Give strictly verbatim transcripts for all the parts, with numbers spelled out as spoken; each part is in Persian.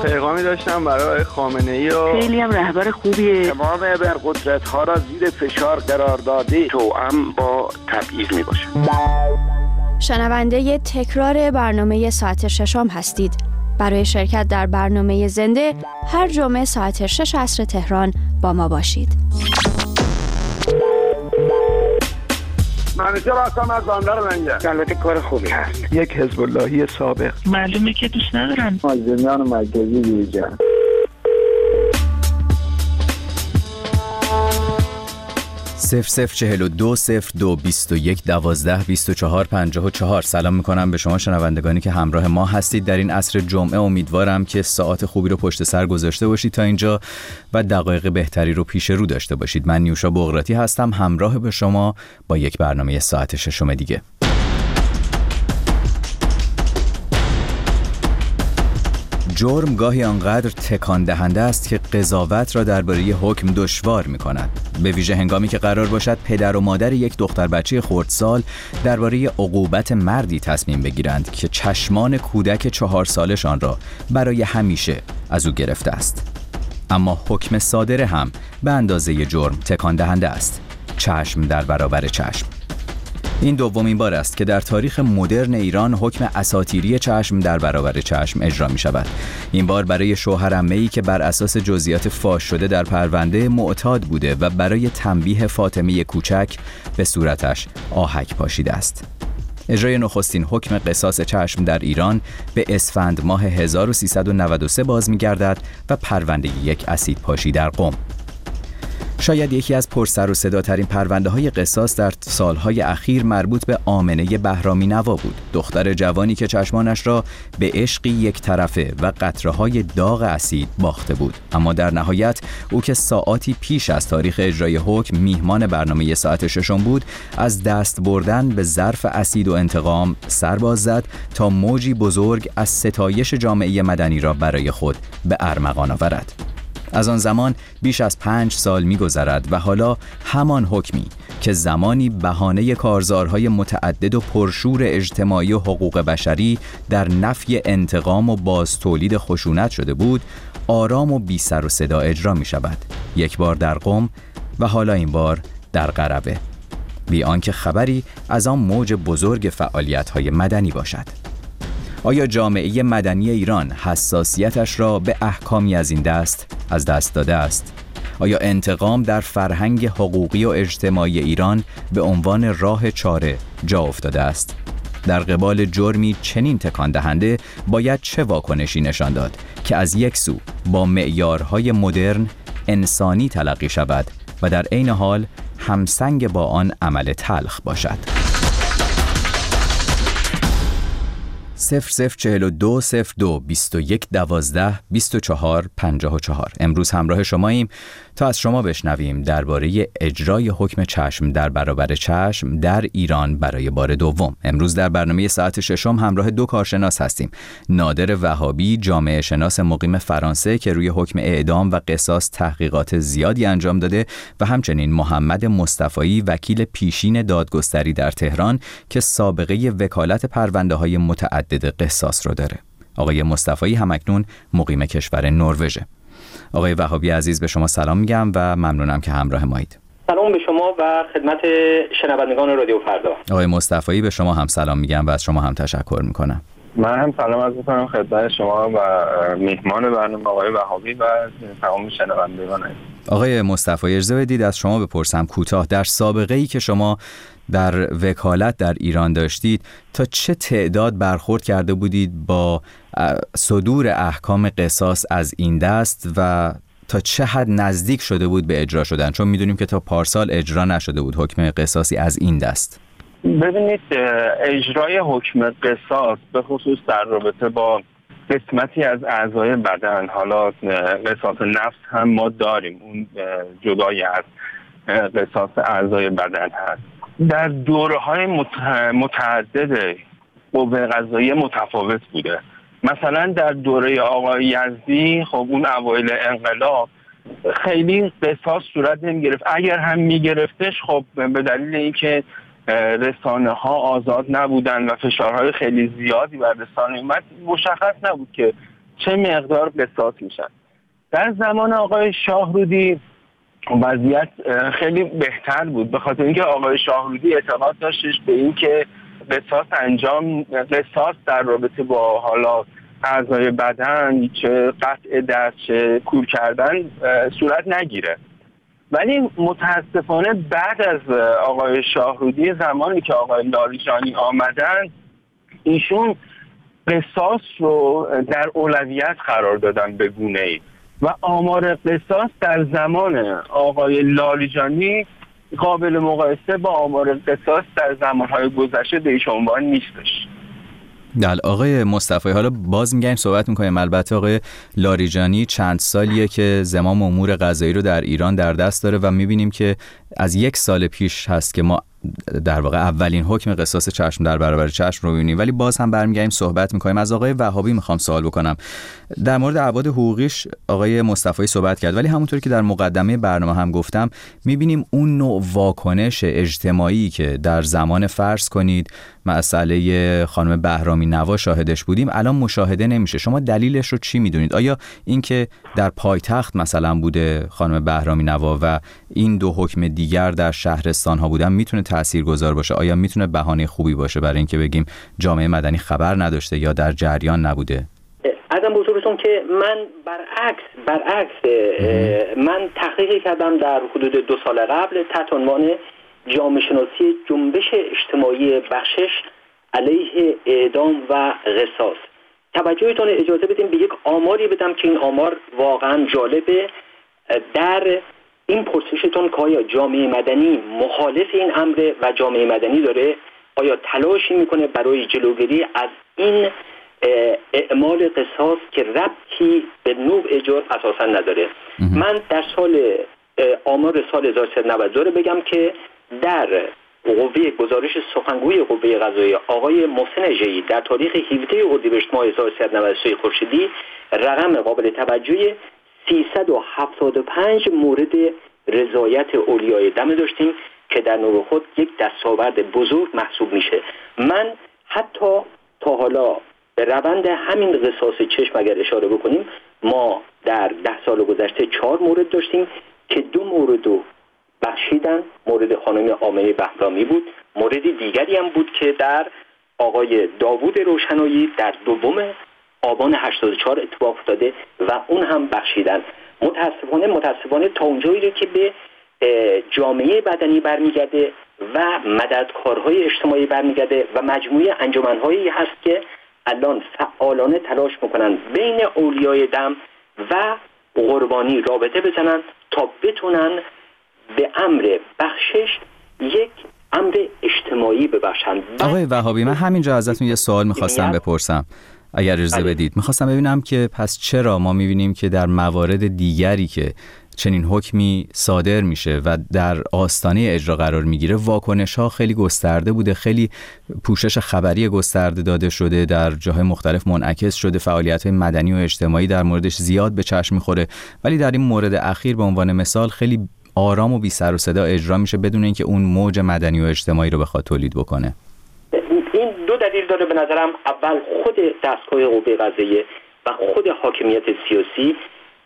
پیغامی داشتم برای خامنه‌ای و خیلی هم رهبر خوبیه. تمام ابرقدرت‌ها را زیر فشار قرار داده، توأم با تبعیض میباشه. شنونده تکرار برنامه ساعت ششم هستید. برای شرکت در برنامه زنده هر جمعه ساعت شش عصر تهران با ما باشید. منیجر هستم از بندر منگه. البته کار خوبی هست. یک حزب اللهی سابق. معلومه که دوست ندارن. مازنیان مرکزی دیجا. صفر صفر چهل و دو صفر دو بیست و یک دوازده بیست و چهار پنجاه و چهار. سلام میکنم به شما شنوندگانی که همراه ما هستید در این عصر جمعه. امیدوارم که ساعت خوبی رو پشت سر گذاشته باشید تا اینجا و دقایق بهتری رو پیش رو داشته باشید. من نیوشا بغراتی هستم، همراه به شما با یک برنامه ساعت ششم دیگه. جرم گاهی آنقدر تکان دهنده است که قضاوت را درباره حکم دشوار می‌کند، به ویژه هنگامی که قرار باشد پدر و مادر یک دختر بچه خردسال درباره عقوبت مردی تصمیم بگیرند که چشمان کودک چهار سالشان را برای همیشه از او گرفته است. اما حکم صادره هم به اندازه جرم تکان دهنده است. چشم در برابر چشم. این دومین بار است که در تاریخ مدرن ایران حکم اساطیری چشم در برابر چشم اجرا می شود. این بار برای شوهر عمه‌ای که بر اساس جزئیات فاش شده در پرونده معتاد بوده و برای تنبیه فاطمه کوچک به صورتش آهک پاشیده است. اجرای نخستین حکم قصاص چشم در ایران به اسفند ماه هزار و سیصد و نود و سه باز می گردد و پرونده یک اسید پاشی در قم. شاید یکی از پرسر و صداترین پرونده های قصاص در سالهای اخیر مربوط به آمنه بهرامی نوا بود، دختر جوانی که چشمانش را به عشقی یک طرفه و قطره های داغ اسید باخته بود. اما در نهایت او که ساعاتی پیش از تاریخ اجرای حکم میهمان برنامه ساعت ششم بود، از دست بردن به ظرف اسید و انتقام سر باز زد تا موجی بزرگ از ستایش جامعه مدنی را برای خود به ارمغان آورد. از آن زمان بیش از پنج سال می‌گذرد و حالا همان حکمی که زمانی بهانه کارزارهای متعدد و پرشور اجتماعی و حقوق بشری در نفی انتقام و باز تولید خشونت شده بود، آرام و بی سر و صدا اجرا می‌شود. یک بار در قم و حالا این بار در قربه، بی آنکه خبری از آن موج بزرگ فعالیت‌های مدنی باشد. آیا جامعه مدنی ایران حساسیتش را به احکامی از این دست از دست داده است؟ آیا انتقام در فرهنگ حقوقی و اجتماعی ایران به عنوان راه چاره جا افتاده است؟ در قبال جرمی چنین تکان دهنده باید چه واکنشی نشان داد که از یک سو با معیارهای مدرن انسانی تلقی شود و در عین حال همسنگ با آن عمل تلخ باشد؟ صفر صفر چهل و دو صفر دو بیست و یک دوازده بیست و چهار پنجاه و چهار. امروز همراه شماییم تا از شما بشنویم درباره اجرای حکم چشم در برابر چشم در ایران برای بار دوم. امروز در برنامه ساعت ششم همراه دو کارشناس هستیم. نادر وهابی، جامعه شناس مقیم فرانسه که روی حکم اعدام و قصاص تحقیقات زیادی انجام داده، و همچنین محمد مصطفایی، وکیل پیشین دادگستری در تهران که سابقه وکالت پرونده‌های متعدد قصاص رو داره. آقای مصطفایی همکنون مقیم کشور نروژ. آقای وهابی عزیز، به شما سلام میگم و ممنونم که همراه مایید. سلام به شما و خدمت شنوندگان رادیو فردا. آقای مصطفایی، به شما هم سلام میگم و از شما هم تشکر میکنم. من هم سلام عرض میکنم خدمت شما و میهمان برنامه آقای وهابی و تمام شنوندگان. آقای مصطفایی، اجازه بدید از شما بپرسم کوتاه، در سابقه‌ای که شما در وکالت در ایران داشتید تا چه تعداد برخورد کرده بودید با صدور احکام قصاص از این دست و تا چه حد نزدیک شده بود به اجرا شدن؟ چون میدونیم که تا پارسال اجرا نشده بود حکم قصاصی از این دست. ببینید، اجرای حکم قصاص به خصوص در رابطه با قسمتی از اعضای بدن، حالا قصاص نفس هم ما داریم، اون جدای از قصاص اعضای بدن هست، در دوره‌های متعدد قوه قضاییه متفاوت بوده. مثلا در دوره آقای یزدی، خب اون اوایل انقلاب خیلی قصاص صورت نمی‌گرفت، اگر هم می‌گرفتش خب به دلیل اینکه رسانه ها آزاد نبودن و فشارهای خیلی زیادی بر رسانه اومد، مشخص نبود که چه مقدار قصاص میشن. در زمان آقای شاهرودی وضعیت خیلی بهتر بود، به خاطر اینکه آقای شاهرودی اعتقاد داشتش به اینکه قصاص انجام قصاص در رابطه با حالا اعضای بدن، چه قطع دست چه کور کردن صورت نگیره. ولی متاسفانه بعد از آقای شاهرودی، زمانی که آقای لاریجانی آمدن، ایشون قصاص رو در اولویت قرار دادن به گونه‌ای و آمار قصاص در زمان آقای لاریجانی قابل مقایسه با آمار قصاص در زمانهای گذشته به هیچ عنوان نیستش. دل آقای مصطفی، حالا باز میگیم صحبت میکنیم. البته آقای لاریجانی چند سالیه که زمام امور قضایی رو در ایران در دست داره و میبینیم که از یک سال پیش هست که ما در واقع اولین حکم قصاص چشم در برابر چشم رو می‌بینیم. ولی باز هم برمیگردیم صحبت می‌کنیم. از آقای وهابی می‌خوام سوال بکنم. در مورد ابعاد حقوقیش آقای مصطفی صحبت کرد، ولی همونطوری که در مقدمه برنامه هم گفتم، می‌بینیم اون نوع واکنش اجتماعی که در زمان فرض کنید مسئله خانم بهرامی نوا شاهدش بودیم الان مشاهده نمیشه. شما دلیلش رو چی می‌دونید؟ آیا اینکه در پایتخت مثلا بوده خانم بهرامی نوا و این دو حکم دیگر در شهرستان‌ها بودن میتونه تاثیرگذار باشه؟ آیا میتونه بهانه خوبی باشه برای اینکه بگیم جامعه مدنی خبر نداشته یا در جریان نبوده؟ ازم بزرگتون که من برعکس برعکس من تحقیقی کردم در حدود دو سال قبل تحت عنوان جامعه شناسی جنبش اجتماعی بخشش علیه اعدام و قصاص. توجهتون اجازه بدیم به یک آماری بدم که این آمار واقعا جالبه. در این پرسشتون که آیا جامعه مدنی مخالف این امر و جامعه مدنی داره آیا تلاشی میکنه برای جلوگیری از این اعمال قصاص که ربطی به نوع جرم اساسا نداره. من در سال آمار سال هزار و سیصد و نود و دو بگم که در قوه گزارش سخنگوی قوه قضاییه آقای محسن ژی در تاریخ هفدهم اردیبهشت ماه هزار و سیصد و نود و سه خورشیدی رقم قابل توجهی سیصد و هفتاد و پنج مورد رضایت اولیای دم داشتیم که در نوع خود یک دستاورد بزرگ محسوب میشه. من حتی تا حالا به روند همین قصاص چشم اگر اشاره بکنیم، ما در ده سال گذشته چهار مورد داشتیم که دو مورد رو بخشیدن. مورد خانم آمنه بهرامی بود، مورد دیگری هم بود که در آقای داوود روشنایی در دوم آبان هشتاد و چهار اتفاق افتاده و اون هم بخشیدن. متاسفانه متاسفانه تا اونجایی که به جامعه مدنی برمیگرده و مددکارهای اجتماعی برمیگرده و مجموعه انجمن‌هایی هست که الان فعالانه تلاش میکنن بین اولیای دم و قربانی رابطه بزنن تا بتونن به امر بخشش یک امر اجتماعی ببخشن. آقای وهابی، من همینجا ازتون یه سوال میخواستم بپرسم اگر اجازه بدید. میخواستم ببینم که پس چرا ما میبینیم که در موارد دیگری که چنین حکمی صادر میشه و در آستانه اجرا قرار میگیره واکنش ها خیلی گسترده بوده، خیلی پوشش خبری گسترده داده شده، در جاهای مختلف منعکس شده، فعالیت مدنی و اجتماعی در موردش زیاد به چشم میخوره، ولی در این مورد اخیر به عنوان مثال خیلی آرام و بی سر و صدا اجرا میشه بدون اینکه اون موج مدنی و اجتماعی رو بخواد تولید بکنه. این دو دلیل داره به نظرم. اول خود دستگاه قوه قضاییه و خود حاکمیت سیاسی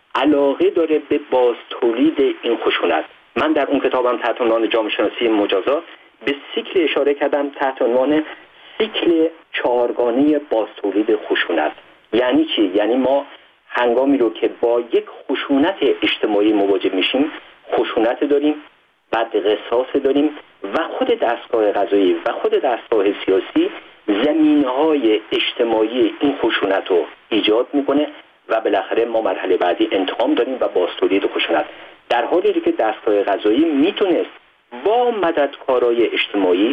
علاقه داره به باز تولید این خشونت. من در اون کتابم تحت عنوان جامعه شناسی مجازات به سیکل اشاره کردم تحت عنوان سیکل چهارگانه باز تولید خشونت. یعنی چی؟ یعنی ما هنگامی رو که با یک خشونت اجتماعی مواجه میشیم، خشونت داریم، بعد قصاص داریم و خود دستگاه قضایی و خود دستگاه سیاسی زمینه‌های اجتماعی این خشونت رو ایجاد میکنه و بالاخره ما مرحله بعدی انتقام داریم و باز تولید خشونت. در حالی که دستگاه قضایی میتونست با مددکارای اجتماعی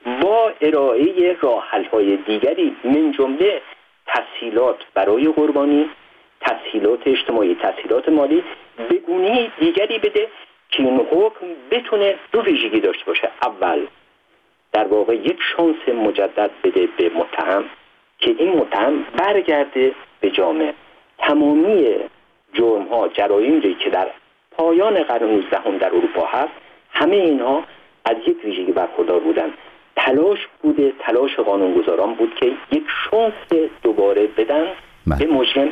با ارائه راه‌حل‌های دیگری من جمله تسهیلات برای قربانی، تسهیلات اجتماعی، تسهیلات مالی به گونه دیگری بده که این حکم بتونه دو ویژگی داشته باشه. اول در واقع یک شانس مجدد بده به متهم که این متهم برگرده به جامعه. تمامی جرم ها، جرایمی که در پایان قرن نوزدهم در اروپا هست، همه اینها از یک ویژگی برخوردار بودن. تلاش بوده، تلاش قانونگذاران بود که یک شانس دوباره بدن به مجرم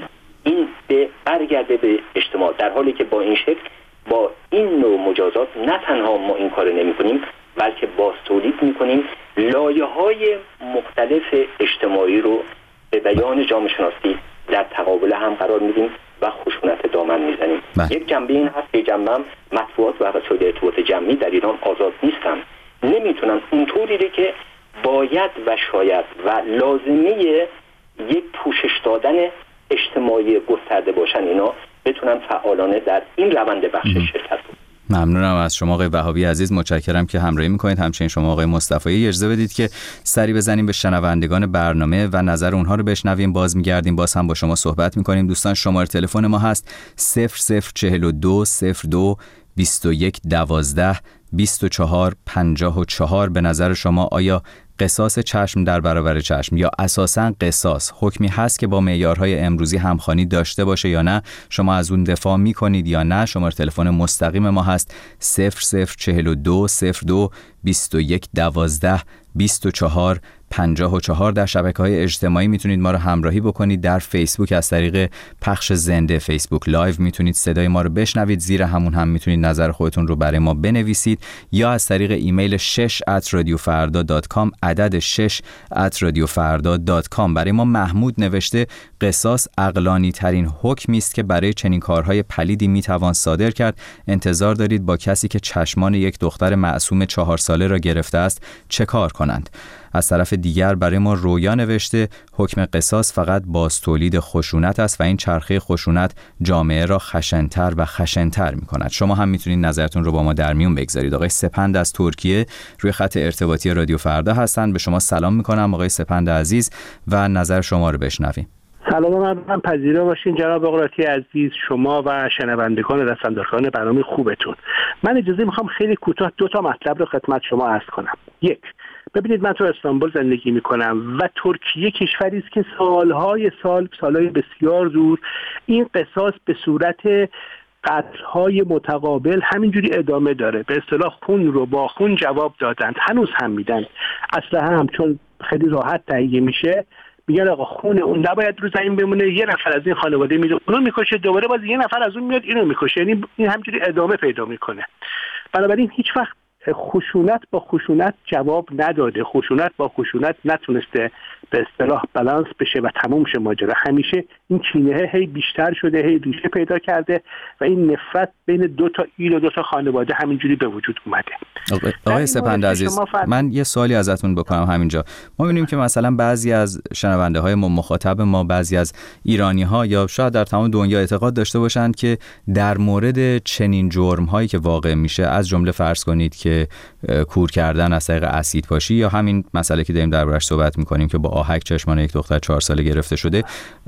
این به برگرده به اجتماع، در حالی که با این شکل با این نوع مجازات نه تنها ما این کار نمی کنیم بلکه باز تولید می کنیم لایه‌های مختلف اجتماعی رو به بیان جامعه شناسی در تقابل هم قرار میدیم و خشونت دامن میزنیم. یک جنبه این هست که جنبه هم مطبوعات و وسایل ارتباط جمعی در ایران آزاد نیستن، نمیتونن اونطوری که باید و شاید و لازمه یک پوشش دادن اجتماعی گسترده باشن اینا بتونن فعالانه در این روند بخش شرکت کنن. ممنونم از شما آقای وهابی عزیز، متشکرم که همراهی میکنید. همچنین شما آقای مصطفی، اجازه بدید که سری بزنیم به شنوندگان برنامه و نظر اونها رو بشنویم. باز میگردیم، باز هم با شما صحبت میکنیم. دوستان شماره تلفن ما هست صفر صفر چهل و دو صفر دو بیست و یک دوازده بیست و چهار پنجاه و چهار. به نظر شما آیا قصاص چشم در برابر چشم یا اساساً قصاص حکمی هست که با معیارهای امروزی همخوانی داشته باشه یا نه؟ شما از اون دفاع میکنید یا نه؟ شماره تلفن مستقیم ما هست صفر صفر چهل و دو صفر دو بیست و یک دوازده بیست و چهار پنجاه و چهار. در شبکه‌های اجتماعی میتونید ما رو همراهی بکنید. در فیسبوک از طریق پخش زنده فیسبوک لایو میتونید صدای ما رو بشنوید، زیر همون هم میتونید نظر خودتون رو برای ما بنویسید، یا از طریق ایمیل شش ات رادیو فردا دات کام، عدد شش ات رادیو فردا دات کام. برای ما محمود نوشته قصاص عقلانی ترین حکمی است که برای چنین کارهای پلیدی میتوان صادر کرد. انتظار دارید با کسی که چشمان یک دختر معصوم چهار ساله را گرفته است چه کار کنند؟ از طرف دیگر برای ما رویا نوشته حکم قصاص فقط باز تولید خشونت است و این چرخه خشونت جامعه را خشن‌تر و خشن‌تر می‌کند. شما هم میتونید نظرتون رو با ما در میون بگذارید. آقای سپند از ترکیه روی خط ارتباطی رادیو فردا هستند. به شما سلام می‌کنم آقای سپند عزیز و نظر شما رو بشنویم. سلام، من پذیرا باشین جناب قراتی عزیز، شما و شنوندگان و دستاندارکاران برنامه خوبتون. من اجازه میخوام خیلی کوتاه دو تا مطلب رو خدمت شما عرض کنم. یک، ببینید من تو استانبول زندگی میکنم و ترکیه کشوری است که سالهای سال سالهای بسیار دور این قصاص به صورت قتل‌های متقابل همینجوری ادامه داره. به اصطلاح خون رو با خون جواب دادن، هنوز هم میدن. اصلا هم چون خیلی راحت تهیه میشه میگن آقا خون اون نباید رو زمین بمونه، یه نفر از این خانواده میره اونو میکشه، دوباره باز یه نفر از اون میاد اینو میکشه، یعنی این همینجوری ادامه پیدا میکنه. بنابراین هیچ وقت خشونت با خشونت جواب نداده، خشونت با خشونت نتونسته به اصطلاح بالانس بشه و تموم شه ماجرا. همیشه این کینه هی بیشتر شده، هی ریشه پیدا کرده و این نفرت بین دو تا ایل و دو تا خانواده همینجوری به وجود اومده. آقای سپند عزیز، من یه سوالی ازتون بکنم همینجا. ما می‌بینیم که مثلا بعضی از شنونده های ما، مخاطب ما، بعضی از ایرانی ها یا شاید در تمام دنیا اعتقاد داشته باشند که در مورد چنین جرم هایی که واقع میشه، از جمله فرض کنید که کور کردن از طریق اسیدپاشی یا همین مسئله که داریم دربارش صحبت می‌کنیم که با آهک چشمان یک دختر چهار ساله گرفته شده،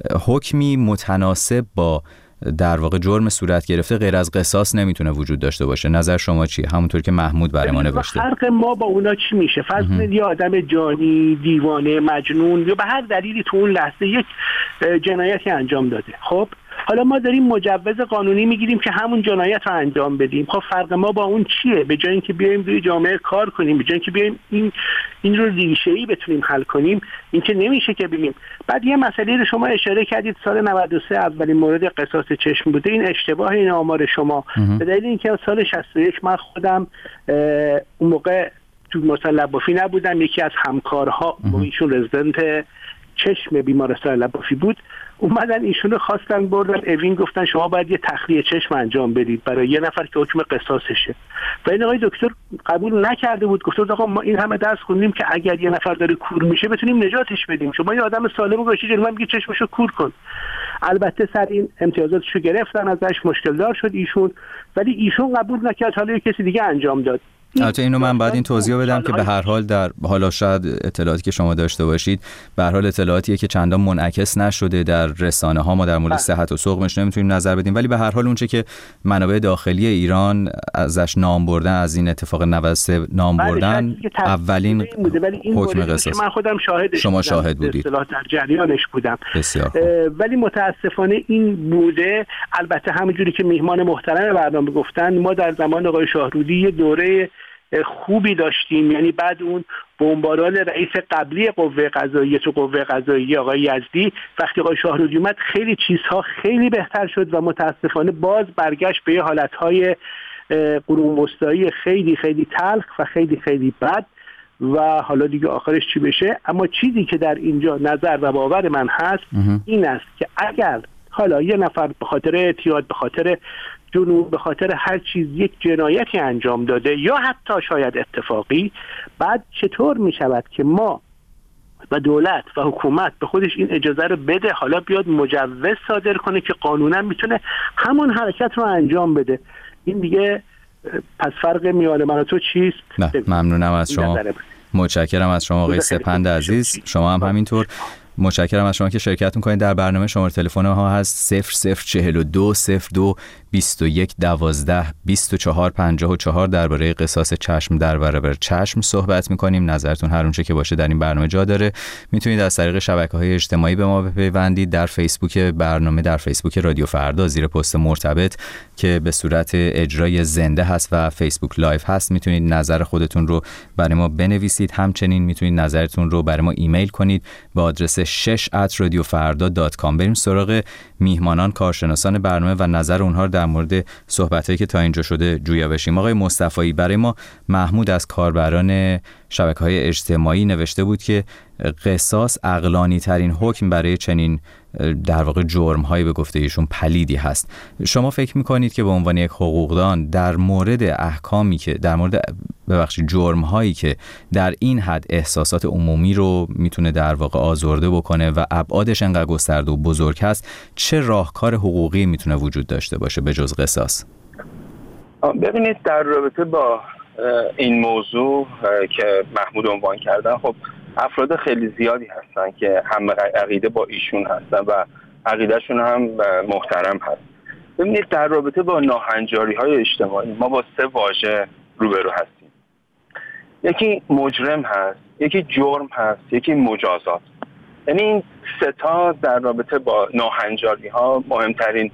حکمی متناسب با در واقع جرم صورت گرفته غیر از قصاص نمیتونه وجود داشته باشه. نظر شما چیه؟ همونطور که محمود برای ما نوشته. فرق ما با اونا چی میشه؟ فرض کنید یه آدم جانی، دیوانه، مجنون یا به هر دلیلی تو اون لحظه یک جنایتی انجام داده. خب حالا ما داریم مجوز قانونی میگیریم که همون جنایت رو انجام بدیم. خب فرق ما با اون چیه؟ به جای اینکه بیایم روی جامعه کار کنیم، به جای اینکه بیایم این این رو ریشه‌ای بتونیم حل کنیم، این که نمیشه که ببینیم. بعد یه مسئله رو شما اشاره کردید، سال نود و سه اولین مورد قصاص چشم بوده. این اشتباه این آمار شما. به دلیل اینکه سال شصت و یک من خودم اون موقع تو مثلا لبافی نبودم، یکی از همکارها ایشون رزیدنت چشم بیمارستان لبافی بود، اومدن ایشونو خواستن بردن اوین، گفتن شما باید یه تخلیه چشم انجام بدید برای یه نفر که حکم قصاصشه. و این آقای دکتر قبول نکرده بود، گفت آقا ما این همه درس خوندیم که اگر یه نفر داره کور میشه بتونیم نجاتش بدیم، شما یه آدم سالم گوشی جلو من میگه چشمشو کور کن. البته سر این امتیازاتشو گرفتن ازش، مشکل دار شد ایشون، ولی ایشون قبول نکرد، حالا کسی دیگه انجام داد. البته اینو من بعد این توضیح بدم که به هر حال در حالا شاید اطلاعاتی که شما داشته باشید به هر حال اطلاعاتیه که چندان منعکس نشده در رسانه ها، ما در مورد صحت و سقمش نمیتونیم نظر بدیم، ولی به هر حال اونچه که منابع داخلی ایران ازش نام بردن، از این اتفاق نود و سه نام بردن، اولین حکم قصاص. من خودم شاهدش شما شاهد بودید، اصطلاح در جریانش بودم. بسیار ولی متاسفانه این بوده. البته همونجوری که میهمان محترم برنامه گفتن، ما در زمان آقای شاهرودی یه دوره خوبی داشتیم، یعنی بعد اون بمباران رئیس قبلی قوه قضاییه تو قوه قضاییه آقای یزدی، وقتی آقای شاهرودی اومد خیلی چیزها خیلی بهتر شد و متاسفانه باز برگشت به حالتهای قرون وسطایی خیلی خیلی تلخ و خیلی خیلی بد و حالا دیگه آخرش چی بشه. اما چیزی که در اینجا نظر و باور من هست این است که اگر حالا یه نفر به خاطر اعتیاد، به خاطر جنون، به خاطر هر چیز یک جنایتی انجام داده یا حتی شاید اتفاقی، بعد چطور می شود که ما و دولت و حکومت به خودش این اجازه رو بده، حالا بیاد مجوز صادر کنه که قانونا میتونه همون حرکت رو انجام بده؟ این دیگه پس فرق میان من و تو چیست؟ نه ممنونم از شما، متشکرم از شما آقای سپند عزیز. شما هم همینطور متشکرم از شما که شرکت میکنید در برنامه. شماره تلفن ها هست صفر صفر چهل و دو صفر دو بیست و یک دوازده بیست و چهار پنجاه و چهار. درباره قصاص چشم در برابر چشم صحبت میکنیم. نظرتون هر اونچه که باشه در این برنامه جا داره. میتونید از طریق شبکه‌های اجتماعی به ما بپیوندید. در فیسبوک برنامه، در فیسبوک رادیو فردا، زیر پست مرتبط که به صورت اجرای زنده هست و فیسبوک لایو هست، میتونید نظر خودتون رو برای ما بنویسید. همچنین میتونید نظرتون رو برای ما ایمیل کنید به آدرس شش ات رادیو فردا دات کام. بریم سراغ میهمانان، کارشناسان برنامه و نظر اونها در مورد صحبتایی که تا اینجا شده جویا بشیم. آقای مصطفی، برای ما محمود از کاربران شبکه‌های اجتماعی نوشته بود که قصاص عقلانی ترین حکم برای چنین در واقع جرم‌هایی به گفته ایشون پلیدی هست. شما فکر می‌کنید که به عنوان یک حقوقدان در مورد احکامی که در مورد ببخشید جرم‌هایی که در این حد احساسات عمومی رو میتونه در واقع آزرده بکنه و ابعادش انقدر گسترده و بزرگ هست، چه راهکار حقوقی میتونه وجود داشته باشه به جز قصاص؟ ببینید، در رابطه با این موضوع که محمود عنوان کردن، خب افراد خیلی زیادی هستن که هم عقیده با ایشون هستن و عقیدهشون هم محترم هست. ببینید، در رابطه با ناهنجاری‌های اجتماعی ما با سه واژه روبرو هستیم. یکی مجرم هست، یکی جرم هست، یکی مجازات. یعنی این سه تا در رابطه با ناهنجاری‌ها مهمترین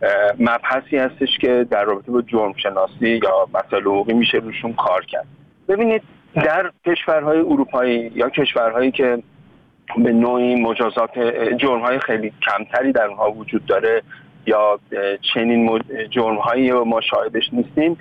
مبحثی هستش که در رابطه با جرم شناسی یا مسائل حقوقی میشه روشون کار کرد. ببینید، در کشورهای اروپایی یا کشورهایی که به نوعی مجازات جرم‌های خیلی کمتری در اونها وجود داره یا چنین جرم‌هایی ما شاهدش نیستیم،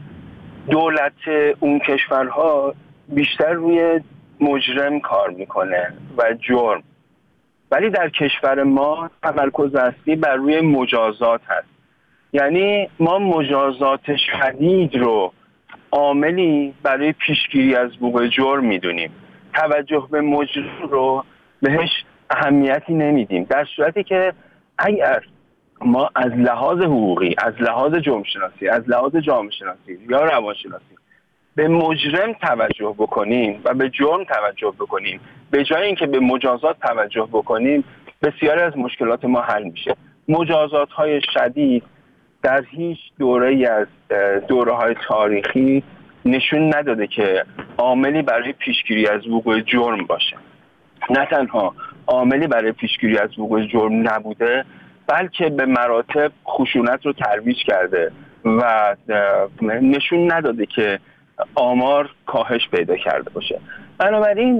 دولت اون کشورها بیشتر روی مجرم کار میکنه و جرم، ولی در کشور ما تمرکز اصلی بر روی مجازات هست. یعنی ما مجازات شدید رو عاملی برای پیشگیری از وقوع جرم میدونیم، توجه به مجرم رو بهش اهمیتی نمیدیم، در صورتی که اگر ما از لحاظ حقوقی، از لحاظ جرم شناسی، از لحاظ جامعه شناسی یا روان شناسی به مجرم توجه بکنیم و به جرم توجه بکنیم، به جای اینکه به مجازات توجه بکنیم، بسیاری از مشکلات ما حل میشه. مجازات های شدید در هیچ دوره‌ای از دوره‌های تاریخی نشون نداده که عاملی برای پیشگیری از وقوع جرم باشه. نه تنها عاملی برای پیشگیری از وقوع جرم نبوده، بلکه به مراتب خشونت رو ترویج کرده و نشون نداده که آمار کاهش پیدا کرده باشه. بنابراین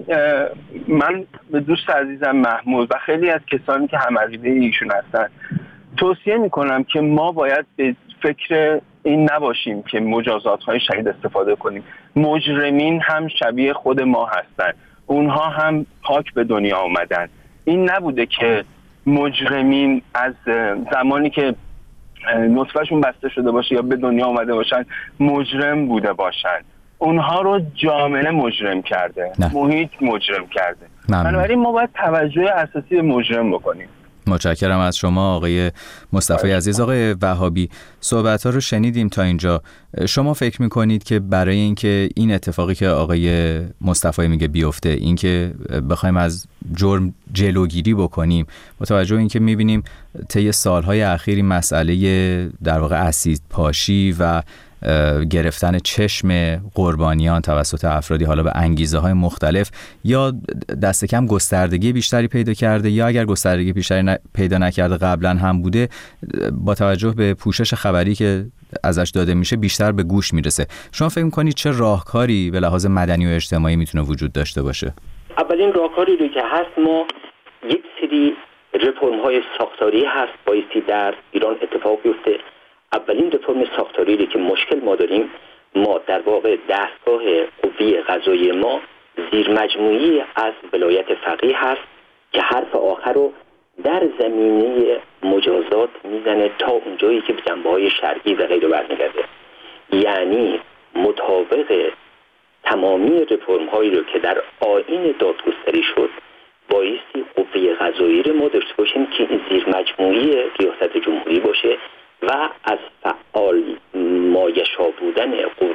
من به دوست عزیزم محمود و خیلی از کسانی که هم عقیده ایشون هستن توصیه میکنم که ما باید به فکر این نباشیم که مجازات های شدید استفاده کنیم. مجرمین هم شبیه خود ما هستن، اونها هم پاک به دنیا آمدن. این نبوده که مجرمین از زمانی که نطفهشون بسته شده باشه یا به دنیا آمده باشن مجرم بوده باشن. اونها رو جامعه مجرم کرده، نه. محیط مجرم کرده. بنابراین ما باید توجه اساسی به مجرم بکنیم. متشکرم از شما آقای مصطفی عزیز. آقای وهابی، صحبت‌ها رو شنیدیم تا اینجا. شما فکر می‌کنید که برای اینکه این اتفاقی که آقای مصطفی میگه بیفته، اینکه بخوایم از جرم جلوگیری بکنیم، با توجه به اینکه می‌بینیم طی سال‌های اخیر مسئله در واقع اسید پاشی و گرفتن چشم قربانیان توسط افرادی حالا به انگیزه های مختلف یا دست کم گستردگی بیشتری پیدا کرده، یا اگر گستردگی بیشتری ن... پیدا نکرده قبلا هم بوده، با توجه به پوشش خبری که ازش داده میشه بیشتر به گوش میرسه. شما فکر میکنید چه راهکاری به لحاظ مدنی و اجتماعی میتونه وجود داشته باشه؟ اولین راهکاری رو که هست، ما یک سری رفرم های ساختاری هست بایستی در ایران اتفاق بیفته. اولین رفرم ساختاری رو که مشکل ما داریم، ما در واقع دستگاه قوه قضاییه ما زیر مجموعی از ولایت فقیه هست که حرف آخر رو در زمینه مجازات میزنه تا اونجایی که به جنبه‌های شرعی و غیره برمیگرده. یعنی مطابق تمامی رفرم هایی رو که در آیین دادگستری شد، بایستی قوه قضاییه رو ما داشته باشیم که این زیر مجموعی ریاست جمهوری باشه و از فعال مایشا بودن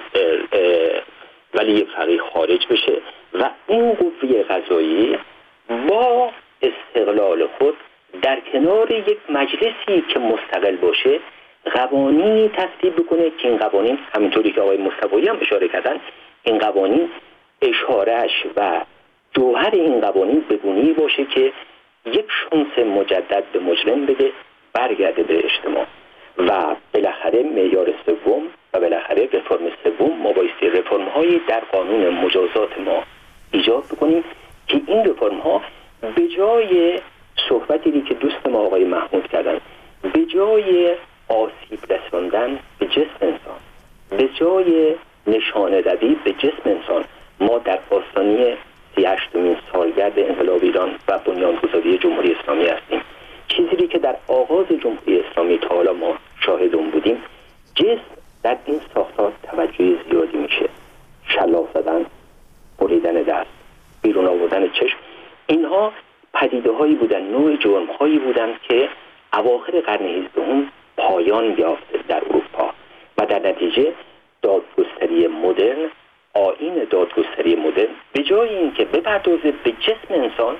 ولی فقیه خارج بشه و این قوه قضاییه با استقلال خود در کنار یک مجلسی که مستقل باشه قوانینی تصویب بکنه که این قوانین، همینطوری که آقای مصطفی هم اشاره کردن، این قوانین اشارهش و جوهر این قوانین بگونی باشه که یک شانس مجدد به مجرم بده، برگرده به اجتماع. و بالاخره معیار سوم و بالاخره رفرم سوم، ما بایستی رفرم هایی در قانون مجازات ما ایجاد بکنیم که این رفرم ها به جای صحبتی که دوست ما آقای محمود کردن، به جای آسیب رساندن به جسم انسان، به جای نشانه روی به جسم انسان، ما در آستانه سی و هشتمین سالگرد انقلاب ایران و بنیانگذاری جمهوری اسلامی هستیم. چیزی که در آغاز جمهوری اسلامی تا حالا ما شاهد اون بودیم، جسم در این ساختار توجه زیادی میشه. شلاق زدن، بریدن دست، بیرون آوردن چشم، اینها پدیده هایی بودن، نوع جرم هایی بودن که اواخر قرن هجدهم پایان یافت در اروپا و در نتیجه دادگستری مدرن، آیین دادگستری مدرن به جای اینکه بپردازه به جسم انسان،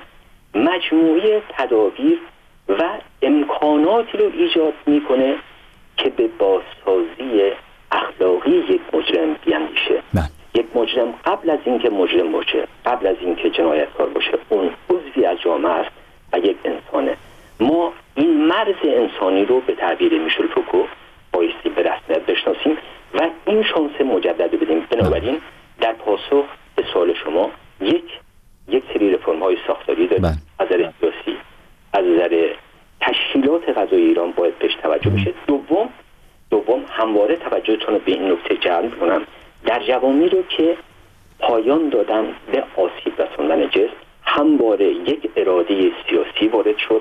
مجموعه تدابیر و امکاناتی رو ایجاد میکنه که به بازسازی اخلاقی یک مجرم بیاندیشه. یک مجرم قبل از اینکه مجرم باشه، قبل از اینکه جنایتکار باشه، اون عضوی از جامعه است و یک انسانه. ما این مرز انسانی رو به تعبیر میشل فوکو بایستی به رسمیت بشناسیم و این شانس مجدد بدیم. بنابراین در پاسخ به سوال شما، یک یک سری رفرم های ساختاری داریم از نظر سیاسی، از نظر تشکیلات قضایی ایران باید بهش توجه بشه. دوم دوم همواره توجهتون رو به این نکته جلب کنم، در جوامعی رو که پایان دادن به آسیب رساندن جسم، همواره یک اراده سیاسی وارد شد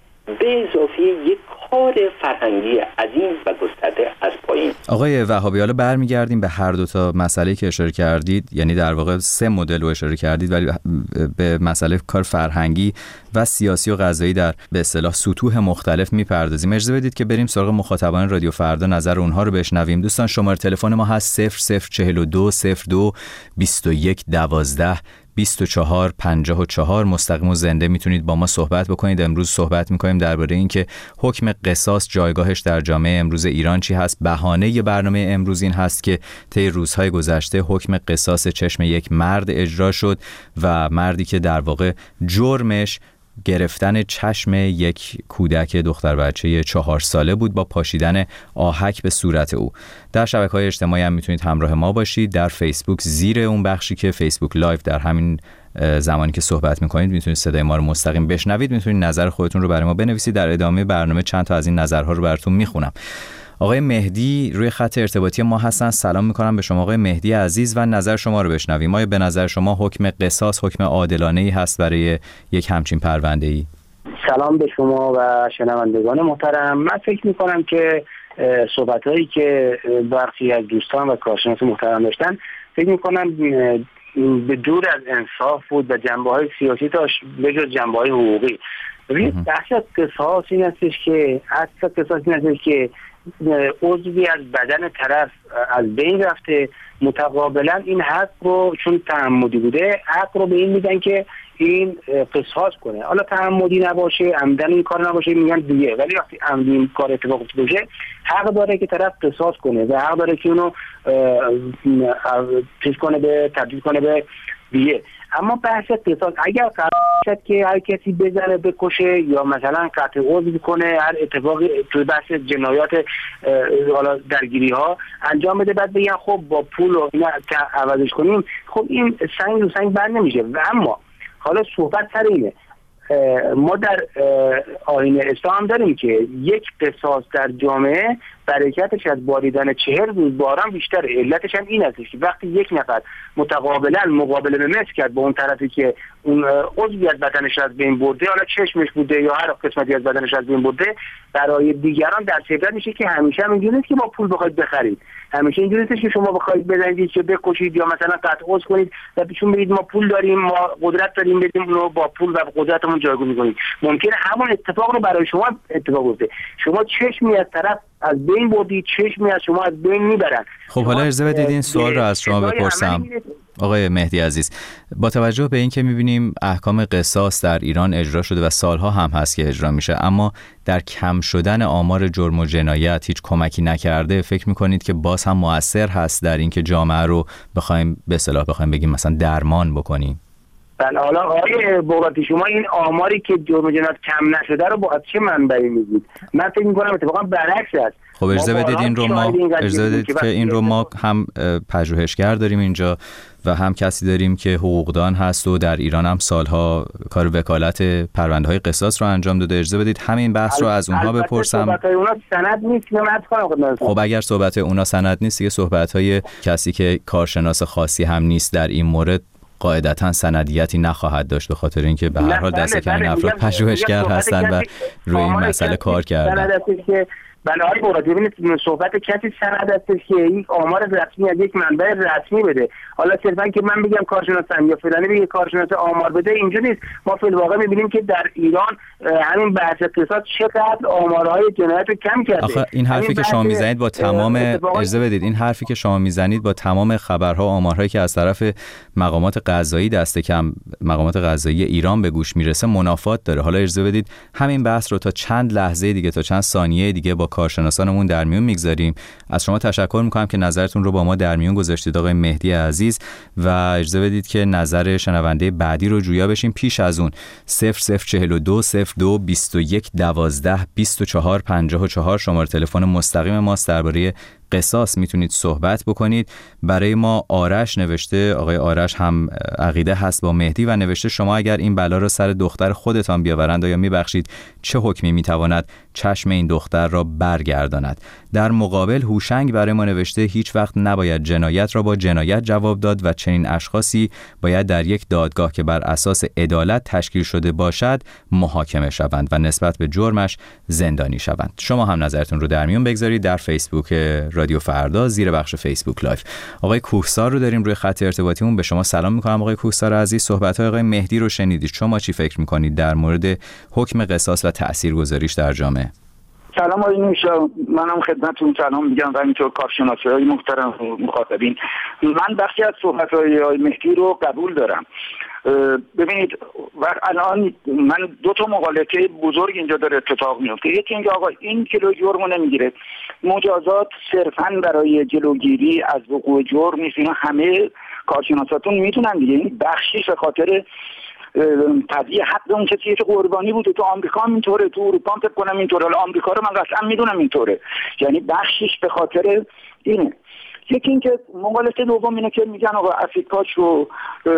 به اضافه یک کار فرهنگی عظیم و گسترده از پایین. آقای وهابی، حالا برمیگردیم به هر دو تا مسئله که اشاره کردید، یعنی در واقع سه مدل رو اشاره کردید، ولی به مسئله کار فرهنگی و سیاسی و قضایی در به اصطلاح سطوح مختلف میپردازیم. اجازه بدید که بریم سراغ مخاطبان رادیو فردا، نظر اونها رو بشنویم. دوستان، شماره تلفن ما هست صفر صفر چهل و دو صفر دو بیست و یک دوازده بیست و چهار پنجاه و چهار. مستقیم و زنده میتونید با ما صحبت بکنید. امروز صحبت میکنیم درباره این که حکم قصاص جایگاهش در جامعه امروز ایران چی هست. بهانه برنامه امروز این هست که طی روزهای گذشته حکم قصاص چشم یک مرد اجرا شد و مردی که در واقع جرمش گرفتن چشم یک کودک دختر بچه چهار ساله بود با پاشیدن آهک به صورت او. در شبکه‌های اجتماعی هم میتونید همراه ما باشید. در فیسبوک زیر اون بخشی که فیسبوک لایو، در همین زمانی که صحبت میکنید میتونید صدای ما رو مستقیم بشنوید. میتونید نظر خودتون رو برای ما بنویسید. در ادامه برنامه چند تا از این نظرها رو براتون میخونم. آقای مهدی روی خط ارتباطی ما هستن. سلام میکنم به شما آقای مهدی عزیز و نظر شما رو بشنویم. آیا به نظر شما حکم قصاص حکم عادلانه‌ای هست برای یک همچین پرونده‌ای؟ سلام به شما و شنوندگان محترم. من فکر میکنم که صحبت‌هایی که برخی از دوستان و کارشناس محترم داشتن، فکر میکنم به دور از انصاف بود و جنبه‌های سیاسی داشت به جز جنبه‌های حقوقی. ببینید بخش از قصاص این هستش که اصل قصاص این هستش که عضوی از بدن طرف از بین رفته، متقابلا این حق رو چون تعمدی بوده، حق رو به این میدن که این قصاص کنه. حالا تعمدی نباشه، عمدن این کار نباشه میگن دیگه، ولی وقتی عمدی این کار اتفاق افتاده حق داره که طرف قصاص کنه و حق داره که اونو چیز کنه به تبدیل کنه به دیگه. اما بحث قصاص اگر قرار شد که هر کسی بزنه بکشه یا مثلا قطع عضو کنه، هر اتفاقی توی بحث جنایات حالا درگیری ها انجام بده، بعد بگن خب با پول و اینا عوضش کنیم، خب این سنگ رو سنگ بر نمیشه. و اما حالا صحبت سر اینه، ما در آیین اسلام داریم که یک قصاص در جامعه برکتش از باریدن چهر روز باران بیشتره. علتش هم این هستش که وقتی یک نفر متقابلا مقابله به مثل کرد با اون طرفی که اون عضوی از بدنش از بین برده، حالا چشمش بوده یا هر قسمتی از بدنش از بین برده، برای دیگران در عبرت میشه که همیشه هم اینجوری نیست که با پول بخواید بخرید، همیشه اینجوری نیست که شما بخواید بزنید که بکشید یا مثلا قطع عضو کنید و پیشون بگید ما پول داریم، ما قدرت داریم بدیم اونو با پول و قدرتمون جایگزین کنید. ممکنه همون اتفاق رو برای شما اتفاق بیفته. شما چشمی از طرف از بین بردید، چشمی از شما از بین میبرن. خب حالا اجازه بدید این سوال رو از شما بپرسم آقای مهدی عزیز. با توجه به اینکه می‌بینیم احکام قصاص در ایران اجرا شده و سالها هم هست که اجرا میشه، اما در کم شدن آمار جرم و جنایت هیچ کمکی نکرده، فکر می‌کنید که باز هم مؤثر هست در اینکه جامعه رو بخوایم به اصطلاح بخوایم بگیم مثلا درمان بکنیم؟ بله، حالا آقای بغراتی شما این آماری که جرم و جنایت کم نشده رو با چه منبعی میگید؟ من فکر می‌کنم اتفاقا برعکس است. خب اجازه بدید این رو ما اجازه بدید که این رو ما هم پژوهشگر داریم اینجا و هم کسی داریم که حقوقدان هست و در ایران هم سالها کار وکالت پرونده‌های قصاص رو انجام داده. اجازه بدید همین بحث رو از اونها بپرسم. صحبت‌های اونا سند نیست که من کنم. خب اگر صحبت اونا سند نیست که صحبت‌های کسی که کارشناس خاصی هم نیست در این مورد قاعدتاً سندیتی نخواهد داشت، به خاطر اینکه به هر حال دست کم این افراد پژوهشگر هستن و روی این مسئله کار کردن. بله آقای بغراتی، ببینید صحبت کسی سند هستش که یک آمار رسمی از یک منبع رسمی بده. حالا صرفا که من بگم کارشناسم یا فلانی بگه کارشناس آمار بده اینجا نیست. ما فی الواقع می‌بینیم که در ایران همین بحث قصاص چقدر آمارهای جنایت رو کم کرده. آخه این حرفی که شما میزنید با تمام اجازه بدید این حرفی که شما میزنید با تمام خبرها و آمارهایی که از طرف مقامات قضایی دست کم مقامات قضایی ایران به گوش میرسه منافات داره. حالا اجازه بدید همین بحث رو تا چند لحظه دیگه تا چند ثانیه دیگه با کارشناسانمون در میون میگذاریم. از شما تشکر میکنم که نظرتون رو با ما در میون گذاشتید آقای مهدی عزیز و اجازه بدید که نظر شنونده بعدی رو جویا بشیم. پیش از اون صفر صفر چهل و دو صفر دو بیست و یک دوازده بیست و چهار پنجاه و چهار شماره تلفن مستقیم ماست. درباره قصاص میتونید صحبت بکنید. برای ما آرش نوشته، آقای آرش هم عقیده هست با مهدی و نوشته شما اگر این بلا را سر دختر خودتان بیاورند آیا میبخشید؟ چه حکمی میتواند چشم این دختر را برگرداند؟ در مقابل هوشنگ برای ما نوشته هیچ وقت نباید جنایت را با جنایت جواب داد و چنین اشخاصی باید در یک دادگاه که بر اساس عدالت تشکیل شده باشد محاکمه شوند و نسبت به جرمش زندانی شوند. شما هم نظرتون رو در میون بگذارید در فیسبوک رادیو فردا زیر بخش فیسبوک لایو. آقای کوهسار رو داریم روی خط ارتباطیمون. به شما سلام میکنم آقای کوهسار عزیز. صحبت‌های آقای مهدی رو شنیدید، شما چی فکر میکنید در مورد حکم قصاص و تاثیرگذاریش در جامعه؟ سلام آقای نوشا، منم خدمتتون سلام میگم و اینطور کارشناسای محترم مخاطبین. من بخشی از صحبت‌های آقای مهدی رو قبول دارم. ببینید الان من دو تا مقالطه بزرگ اینجا داره اتفاق میفته. یکی اینکه آقا این کیلو جرم نمیگیره، مجازات صرفاً برای جلوگیری از وقوع جرم نیست. اینا همه کارشناساتون میتونن دیگه. این بخشی به خاطر تضییع حق اون کسی که قربانی بوده. تو آمریکا هم اینطوره، تو اروپا هم فکر کنم اینطوره. حالا آمریکا رو من قطعا میدونم اینطوره، یعنی بخشش به خاطر اینه. یکی اینکه مقالطه دوم اینه که میگن آقا اسید پاش رو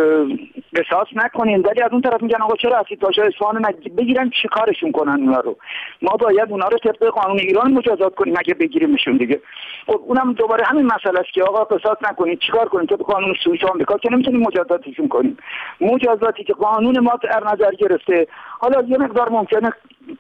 قصاص نکنین، ولی از اون طرف میگن آقا چرا اسید پاش اصفهان بگیرن چی کارشون کنن اونا رو؟ ما باید اونا رو طبق قانون ایران مجازات کنیم اگه بگیریمشون دیگه. خب اونم دوباره همین مسئله است که آقا قصاص نکنین، چیکار کنین؟ طبق قانون سوئیس آمریکا که نمیتونیم مجازاتشون کنیم. مجازاتی که قانون ما در نظر گرفته، حالا یه مقدار ممکنه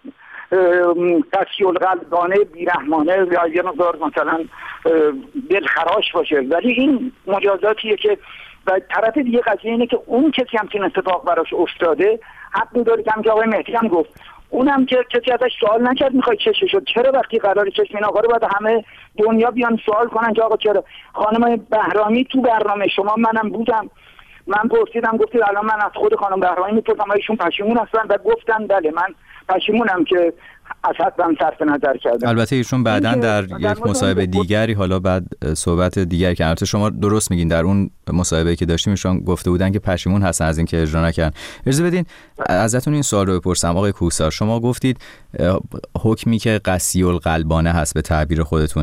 قسی القلبانه بیرحمانه یا یه مقدار مثلا دلخراش باشه، ولی این مجازاتیه که و طرف دیگه قضیه اینه که اون کسی هم که اتفاق براش افتاده حق داره که هم که آقای مهدی هم گفت، اونم که کسی ازش سوال نکرد میخواد چشه شد، چرا وقتی قرار چشم این آقا رو باید همه دنیا بیان سوال کنن که آقا چرا؟ خانم بهرامی تو برنامه شما منم بودم من پرسیدم گفتید الان من از خود خانم بهرامانی میپرسم ایشون پشیمون هستن و گفتن بله من پشیمونم که از حدم صرف نظر کردم. البته ایشون بعداً در یک مصاحبه دیگری، حالا بعد صحبت دیگری که البته شما درست میگین، در اون مصاحبه‌ای که داشتیم ایشون گفته بودن که پشیمون هستن از اینکه اجرا نکردن. اجازه بدین ازتون این سوال رو بپرسم آقای کوهسار. شما گفتید حکمی که قصی القلبانه هست به تعبیر خودتون.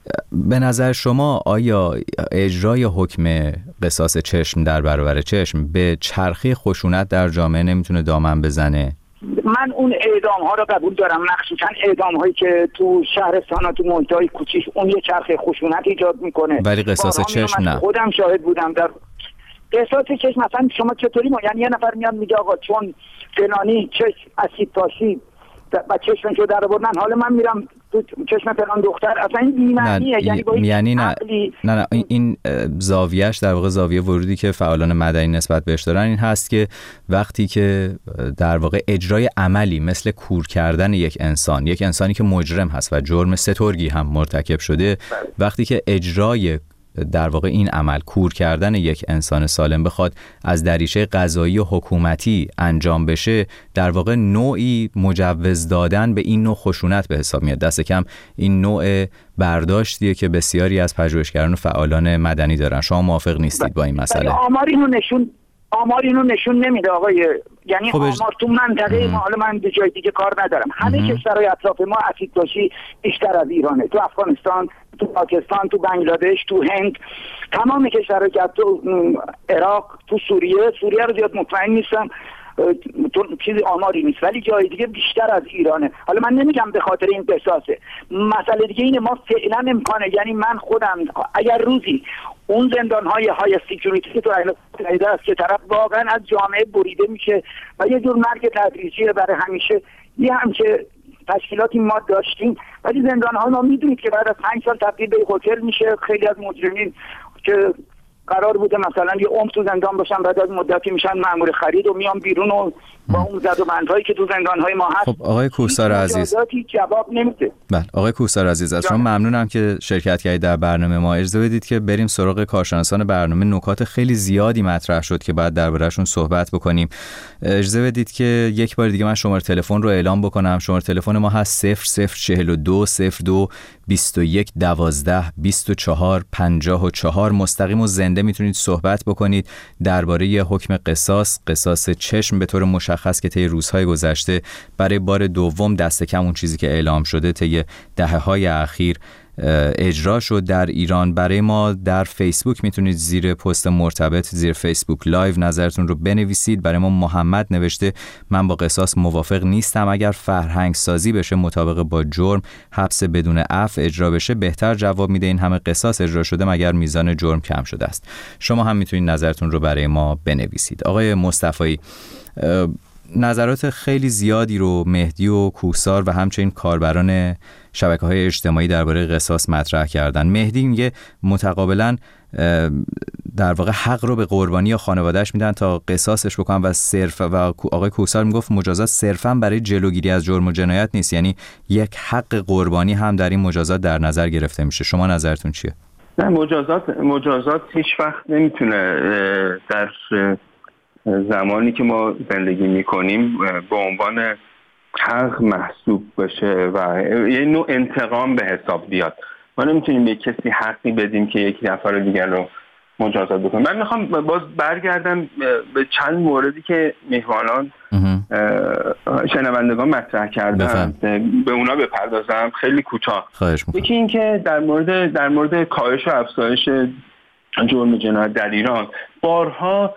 به نظر شما آیا اجرای حکم قصاص چشم در برابر چشم به چرخه خشونت در جامعه نمیتونه دامن بزنه؟ من اون اعدام ها رو قبول دارم، مخصوصا اعدام هایی که تو شهرستان ها تو محیط های کوچیک اون یه چرخه خشونت ایجاد میکنه، ولی قصاص چشم نه. خودم شاهد بودم در قصاص چشم. مثلا شما چطوری ما یعنی یه نفر میاد میگه آقا چون فلانی چشم اسید تاشی و چشمشو در آوردن، حالا من میرم تو چشم فلان دختر، اصلا این بی‌معنیه. یعنی با یعنی نه نه نه این زاویه‌اش در واقع زاویه ورودی که فعالان مدنی نسبت بهش دارن این هست که وقتی که در واقع اجرای عملی مثل کور کردن یک انسان، یک انسانی که مجرم هست و جرم سترگی هم مرتکب شده، وقتی که اجرای در واقع این عمل کور کردن یک انسان سالم بخواد از دریچه قضایی و حکومتی انجام بشه، در واقع نوعی مجوز دادن به این نوع خشونت به حساب میاد. دست کم این نوع برداشتیه که بسیاری از پژوهشگران و فعالان مدنی دارن. شما موافق نیستید با این مسئله؟ آمار اینو نشون آمار اینو نشون نمیده آقای، یعنی خب آمار تو منطقه ما، حالا من به جای دیگه کار ندارم، همه کشورهای اطراف ما اسیدتاشی بیشتر از ایرانه. تو افغانستان، تو پاکستان، تو بنگلادش، تو هند، تمام کشورها که تو عراق، تو سوریه سوریه رو زیاد مطمئن نیستم، تو چیزی آماری نیست، ولی جای دیگه بیشتر از ایرانه. حالا من نمیگم به خاطر این قصاصه، مسئله دیگه اینه ما فعلا امکانه، یعنی من خودم اگر روزی اون زندان‌های های سکیوریتی که تو ایالات است که طرف واقعا از جامعه بریده میشه و یه جور مرگ تدریجیه برای همیشه، یه هم که تشکیلاتی ما داشتیم، ولی زندان‌ها ما میدونید که بعد از پنج سال تبدیل به هتل میشه. خیلی از مجرمین که قرار بوده مثلا یه عمر تو زندان باشن بعد از مدتی میشن مأمور خرید و میان بیرون و با اون زد و بندهایی که تو زندان‌های ما هست. خب آقای کوهسار عزیز جواب نمیده. بله آقای کوهسار عزیز، از شما ممنونم که شرکت کردید در برنامه ما. اجازه بدید که بریم سراغ کارشناسان برنامه. نکات خیلی زیادی مطرح شد که بعد درباره‌شون صحبت بکنیم. اجازه بدید که یک بار دیگه من شماره تلفن رو اعلام بکنم. شماره تلفن ما هست صفر صفر چهل و دو صفر دو بیست و یک دوازده بیست و چهار پنجاه و چهار. مستقیم و زنده میتونید صحبت بکنید درباره حکم قصاص، قصاص چشم به طور مشخص که طی روزهای گذشته برای بار دوم دست کم اون چیزی که اعلام شده طی دهه‌های اخیر اجرا شد در ایران. برای ما در فیسبوک میتونید زیر پست مرتبط زیر فیسبوک لایو نظرتون رو بنویسید. برای ما محمد نوشته من با قصاص موافق نیستم، اگر فرهنگ سازی بشه مطابق با جرم حبس بدون عفو اجرا بشه بهتر. جواب میده این همه قصاص اجرا شده مگر میزان جرم کم شده است؟ شما هم میتونید نظرتون رو برای ما بنویسید. آقای مصطفی، نظرات خیلی زیادی رو مهدی و کوهسار و همچنین کاربران شبکه‌های اجتماعی درباره قصاص مطرح کردن. مهدی میگه متقابلا در واقع حق رو به قربانی یا خانواده‌اش میدن تا قصاصش بکنن و صرف، و آقای کوهسار میگفت مجازات صرفاً برای جلوگیری از جرم و جنایت نیست، یعنی یک حق قربانی هم در این مجازات در نظر گرفته میشه. شما نظرتون چیه؟ نه، مجازات مجازات هیچ وقت نمیتونه در زمانی که ما زندگی میکنیم به عنوان حق محسوب بشه و یه نوع انتقام به حساب بیاد. ما نمیتونیم به کسی حقی بدیم که یک نفر دیگر رو مجازات بکنه. من میخوام باز برگردم به چند موردی که میهمانان شنوندگان مطرح کردن، به اونا بپردازم خیلی کوتاه. یکی این که در مورد در مورد کاهش و افزایش جرم جنایت در ایران بارها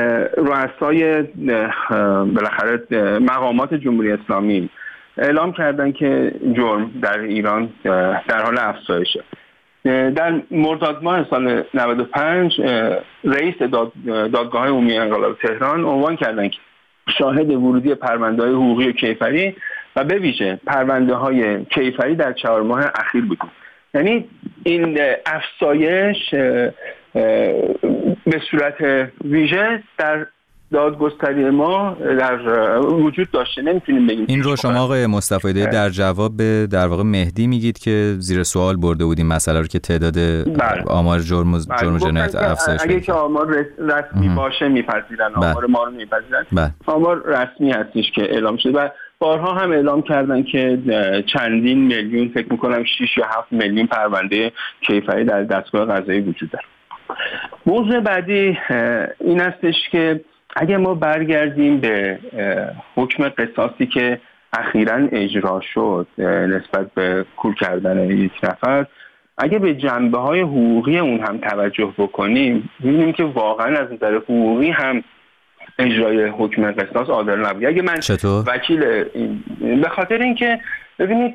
رؤسای بالاخره مقامات جمهوری اسلامی اعلام کردن که جرم در ایران در حال افزایشه. در مرداد ماه سال نود و پنج رئیس داد، دادگاه عمومی انقلاب تهران عنوان کردن که شاهد ورودی پرونده‌های حقوقی و کیفری و به ویژه پرونده‌های کیفری در چهار ماه اخیر بودیم. یعنی این افزایش به صورت ویژه در دادگستری ما در وجود داشته. نمیتونیم بگیم این رو شما آقای مصطفی در جواب به در واقع مهدی میگید که زیر سوال برده بودیم مسئله رو که تعداد بله. آمار جرم و جرم جنایت افزایش اگه که آمار رسمی باشه میپذیرن، آمار ما رو میپذیرن. آمار رسمی هستش که اعلام شده و بارها هم اعلام کردن که چندین میلیون، فکر میکنم شش یا هفت میلیون پرونده کیفری در دستگاه قضایی وجود داره. موضوع بعدی این هستش که اگه ما برگردیم به حکم قصاصی که اخیراً اجرا شد نسبت به کور کردن یک نفر، اگه به جنبه‌های حقوقی اون هم توجه بکنیم می‌بینیم که واقعاً از نظر حقوقی هم اجرای حکم قصاص عادل نبود. اگه من چطور؟ وکیل این به خاطر اینکه ببینید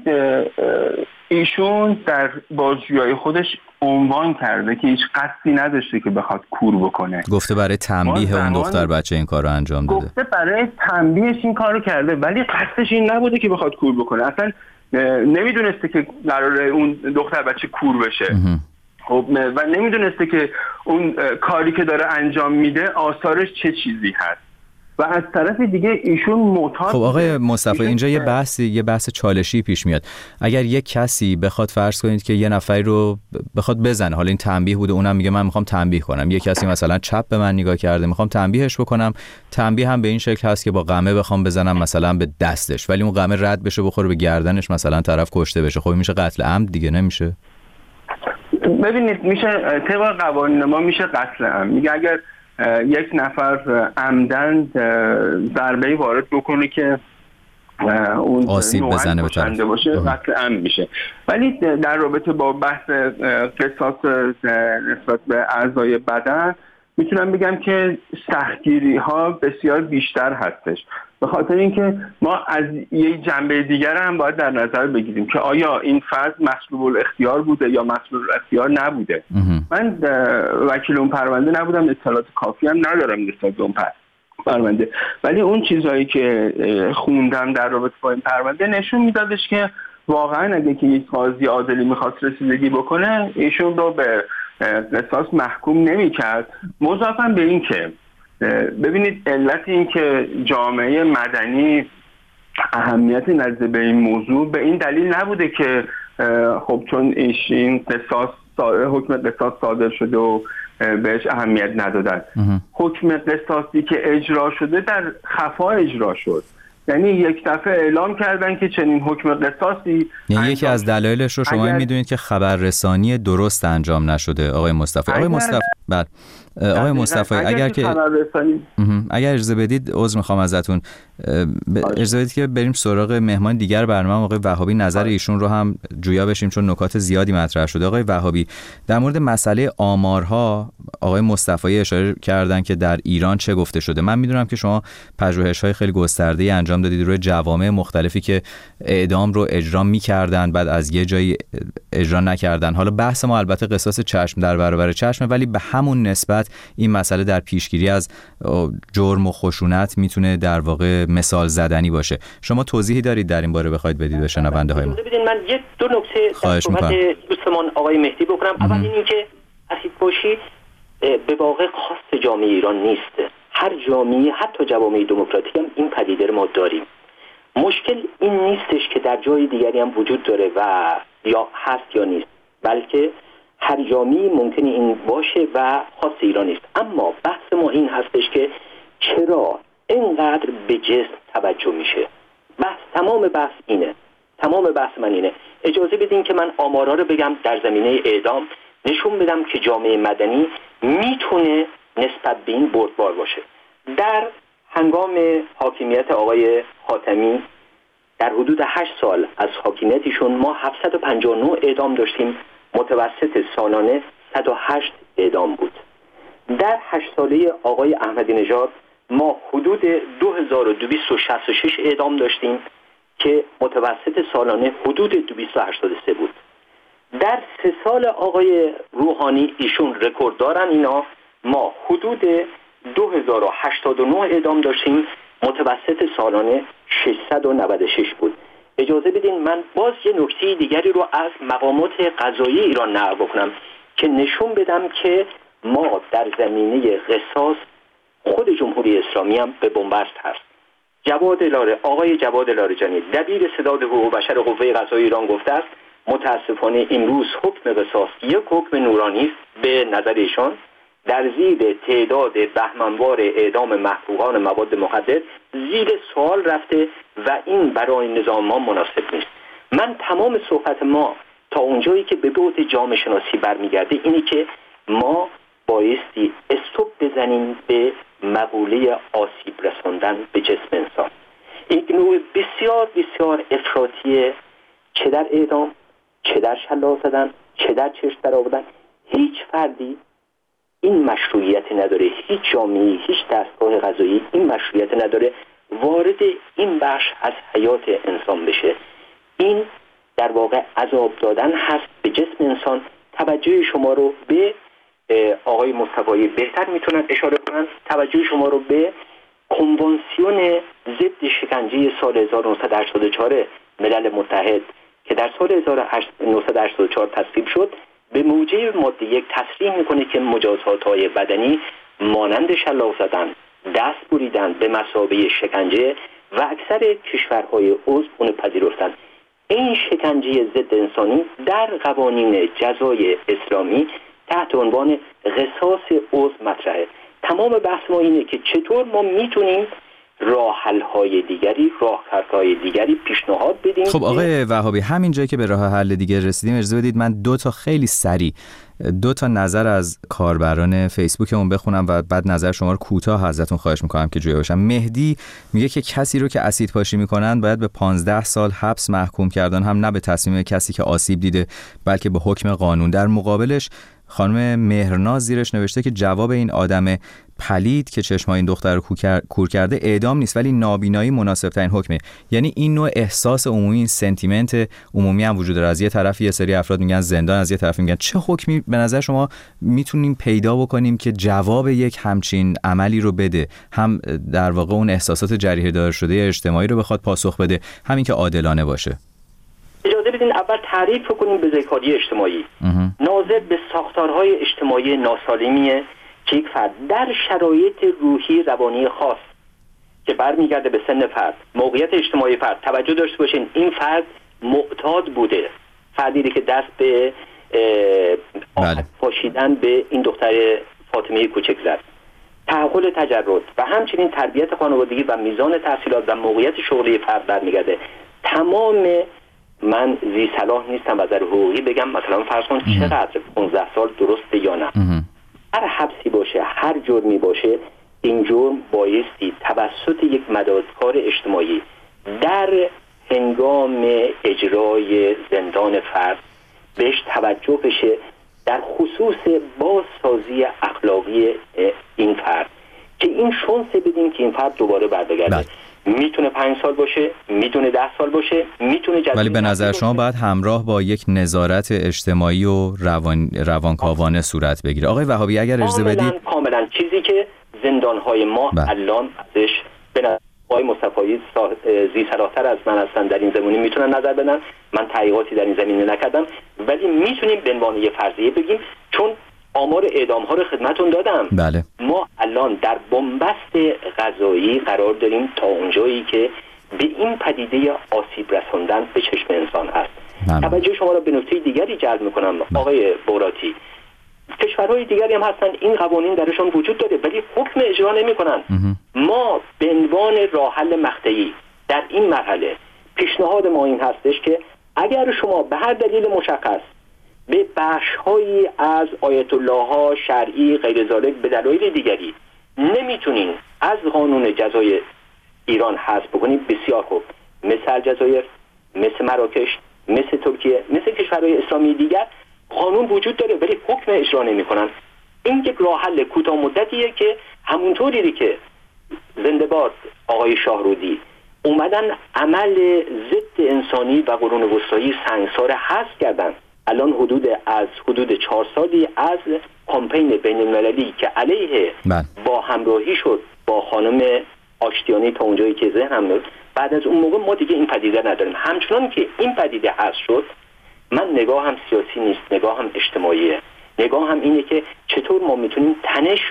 ایشون در بازجویی خودش عنوان کرده که هیچ قصدی نداشته که بخواد کور بکنه. گفته برای تنبیه اون دختر بچه این کار رو انجام داده. گفته برای تنبیهش این کار رو کرده، ولی قصدش این نبوده که بخواد کور بکنه. اصلا نمیدونسته که قراره اون دختر بچه کور بشه. خب و نمیدونسته که اون کاری که داره انجام میده آثارش چه چیزی هست. و از طرف دیگه ایشون معتاد. خب آقای مصطفی اینجا یه بحثی یه بحث چالشی پیش میاد. اگر یک کسی بخواد فرض کنید که یه نفری رو بخواد بزنه، حالا این تنبیه بوده، اونم میگه من میخوام تنبیه کنم، یه کسی مثلا چپ به من نگاه کرده میخوام تنبیهش بکنم، تنبیه هم به این شکل هست که با قمه بخوام بزنم مثلا به دستش، ولی اون قمه رد بشه بخوره به گردنش، مثلا طرف کشته بشه، خب میشه قتل عمد دیگه، نمیشه؟ ببینید میشه طبق قوانین ما میشه قتل عمد. میگه اگر یک نفر عمدن ضربه‌ای وارد بکنه که اون آسیب بزنه به طرف باشه قتل عمد میشه. ولی در رابطه با بحث قصاص نسبت به اعضای بدن میتونم بگم که سختگیری ها بسیار بیشتر هستش، به خاطر اینکه ما از یک جنبه دیگر هم باید در نظر بگیریم که آیا این فرد مسلوب الاختیار بوده یا مسلوب الاختیار نبوده. من وکیل اون پرونده نبودم، اطلاعات کافی هم ندارم نسبت به اون پرونده، ولی اون چیزهایی که خوندم در رابطه با این پرونده نشون میدادش که واقعا اگه که یک قاضی عادلی میخواست رسیدگی بکنه ایشون رو به قصاص محکوم نمی‌کرد. مضافاً به این که ببینید علت این که جامعه مدنی اهمیت نزد به این موضوع به این دلیل نبوده که خب چون این قصاص حکم قصاص صادر شده و بهش اهمیت ندادن. حکم قصاصی که اجرا شده در خفا اجرا شد، یعنی یک دفعه اعلام کردن که چنین حکم قصاصی. یعنی یکی از دلایلش رو شما اگر... میدونید که خبررسانی درست انجام نشده آقای مصطفی. آقای مصطفی بعد آقای مصطفی اگر, اگر که اگر اجازه بدید عذر میخوام ازتون، اجازه بدید که بریم سراغ مهمان دیگر برنامه آقای وهابی، نظر ایشون رو هم جویا بشیم چون نکات زیادی مطرح شده. آقای وهابی در مورد مسئله آمارها آقای مصطفی اشاره کردن که در ایران چه گفته شده. من میدونم که شما پژوهش‌های خیلی گسترده‌ای انجام دادید روی جوامع مختلفی که اعدام رو اجرا می‌کردن بعد از یه جایی اجرا نکردن. حالا بحث ما البته قصاص چشم در برابر چشم، ولی به همون نسبت این مسئله در پیشگیری از جرم و خشونت میتونه در واقع مثال زدنی باشه. شما توضیحی دارید در این باره بخواید بدید به شنونده های ما؟ ببینید من یه دو نکته در صحبت دوستمان آقای مهدی بکنم. اول این که اسید باشی به واقع خاص جامعه ایران نیست. هر جامعه حتی جوامع دموکراتیک هم این پدیده رو ما داریم. مشکل این نیستش که در جای دیگری هم وجود داره و یا هست یا نیست، بلکه هر جامعه ممکنه این باشه و خاص ایران نیست. اما بحث ما این هستش که چرا اینقدر به جسم توجه میشه. بحث تمام بحث اینه. تمام بحث من اینه. اجازه بدین که من آمارا رو بگم در زمینه اعدام، نشون بدم که جامعه مدنی میتونه نسبت به این بردبار باشه. در هنگام حاکمیت آقای خاتمی در حدود هشت سال از حاکمیتشون ما هفتصد و پنجاه و نه اعدام داشتیم، متوسط سالانه صد و هشت اعدام بود. در هشت ساله آقای احمدی نژاد ما حدود دو هزار و دویست و شصت و شش اعدام داشتیم که متوسط سالانه حدود دویست و هشتاد و سه بود. در سه سال آقای روحانی، ایشون رکورد دارن اینا، ما حدود دو هزار و هشتاد و نه اعدام داشتیم، متوسط سالانه ششصد و نود و شش بود. اجازه بدین من باز یه نکته دیگری رو از مقامات قضایی ایران نقل بکنم که نشون بدم که ما در زمینه قصاص خود جمهوری اسلامی هم به بنبست هست. جواد لاره آقای جواد لاریجانی دبیر ستاد حقوق بشر قوه قضاییه ایران گفته است متاسفانه امروز حکم قصاص یک حکم نورانی است به نظر ایشان، در زیر تعداد بهمنوار اعدام محقوقان مواد مخدر زیر سوال رفته و این برای نظام ما مناسب نیست. من تمام صحبت ما تا اونجایی که به بعد جامعه شناسی برمیگرده اینی که ما بایستی استوب بزنیم به مقوله آسیب رساندن به جسم انسان. این نوع بسیار بسیار افراطیه، چه در اعدام، چه در شلاق زدن، چه در چشم در آوردن. هیچ فردی این مشروعیت نداره، هیچ جامعه‌ای، هیچ دستگاه قضایی این مشروعیت نداره وارد این بخش از حیات انسان بشه. این در واقع عذاب دادن هست به جسم انسان. توجه شما رو به آقای مصطفی بهتر میتونن اشاره کنن، توجه شما رو به کنوانسیون ضد شکنجه سال هزار و نهصد و هشتاد و چهار ملل متحد که در سال هزار و نهصد و هشتاد و چهار تصویب شد به موجب ماده یک تصریح میکنه که مجازات‌های بدنی مانند شلاق زدن، دست بریدن به مثابه شکنجه و اکثر کشورهای عضو اون پذیرفتن. این شکنجه ضد انسانی در قوانین جزای اسلامی تحت عنوان قصاص عضو مطرحه. تمام بحث ما اینه که چطور ما میتونیم راه حل‌های دیگری، راهکارهای دیگری پیشنهاد بدیم. خب آقای وهابی، همین جایی که به راه حل دیگه رسیدیم اجازه بدید من دو تا خیلی سریع دو تا نظر از کاربران فیسبوکمون بخونم و بعد نظر شما رو کوتاه ازتون خواهش میکنم که جویا باشم. مهدی میگه که کسی رو که اسید پاشی میکنن باید به پانزده سال حبس محکوم کردن، هم نه به تصمیم کسی که آسیب دیده بلکه به حکم قانون. در مقابلش خانم مهرناز زیرش نوشته که جواب این آدم پلید که چشمای این دختر رو کور کرده اعدام نیست ولی نابینایی مناسب ترین حکمه. یعنی این نوع احساس عمومی، این سنتیمنت عمومی هم وجود داره. از یه طرف یه سری افراد میگن زندان، از یه طرف میگن چه حکمی به نظر شما میتونیم پیدا بکنیم که جواب یک همچین عملی رو بده، هم در واقع اون احساسات جریحه دار شده اجتماعی رو بخواد پاسخ بده، همین که عادلانه باشه؟ اجازه بدین اول تعریف کنیم بزهکاری اجتماعی. ناظر به ساختارهای اجتماعی ناسالمیه که یک فرد در شرایط روحی روانی خاص که برمیگرده به سن فرد، موقعیت اجتماعی فرد، توجه داشته باشین این فرد معتاد بوده، فردی که دست به آفت پاشیدن به این دختر فاطمه کوچک زد، تحول تجرد و همچنین تربیت خانوادگی و میزان تحصیلات و موقعیت شغلی فرد برمیگرده. تمام من زی صلاح نیستم و در حقوقی بگم مثلا فرض کن چقدر پانزده سال درسته یا نه. هر حبسی باشه، هر جرمی باشه، این جرم بایستی توسط یک مدادکار اجتماعی در هنگام اجرای زندان فرد بهش توجه بشه، در خصوص بازسازی اخلاقی این فرد که این شانس بدیم که این فرد دوباره برگرده. میتونه پنج سال باشه، میتونه ده سال باشه، میتونه جدید. ولی به نظر شما باید همراه با یک نظارت اجتماعی و روان روانکاوانه صورت بگیره. آقای وهابی اگر اجازه بدید کاملا چیزی که زندانهای ما بله. الان ازش به آقای مصطفی زی صلاح‌تر از من هستن در این زمینه میتونن نظر بدن. من تحقیقاتی در این زمینه نکردم ولی میتونیم به عنوان یه فرضیه بگیم، چون آمار اعدام ها رو خدمتون دادم. بله. ما الان در بنبست قضایی قرار داریم تا اونجایی که به این پدیده آسیب رساندن به چشم انسان هست. بله. توجه شما رو به نکته دیگری جلب میکنم. بله. آقای بوراتی، کشورهای دیگری هم هستن این قوانین درشون وجود داره ولی حکم اجرا نمیکنن. ما به عنوان راه حل مقطعی در این مرحله پیشنهاد ما این هستش که اگر شما به هر دلیل مشخص به بخش‌هایی از آیت الله ها شرعی غیر ذالک به دلایل دیگری نمیتونین از قانون جزای ایران حذف بکنید، بسیار خوب، مثل الجزایر، مثل مراکش، مثل ترکیه، مثل کشورهای اسلامی دیگر قانون وجود داره ولی حکم اجرا نمیکنن. این یک راه حل کوتاه مدتیه که همونطوری که زنده باد آقای شاهرودی اومدن عمل ضد انسانی و قرون وسطایی سنگسار حذف کردن. الان حدود از حدود چهار سالی از کمپین بین المللی که علیه من. با همراهی شد با خانم آشتیانی تا اونجایی که ذهنم میاد، بعد از اون موقع ما دیگه این پدیده نداریم. همچنان که این پدیده حذف شد، من نگاه هم سیاسی نیست، نگاه هم اجتماعیه. نگاه هم اینه که چطور ما میتونیم تنش رو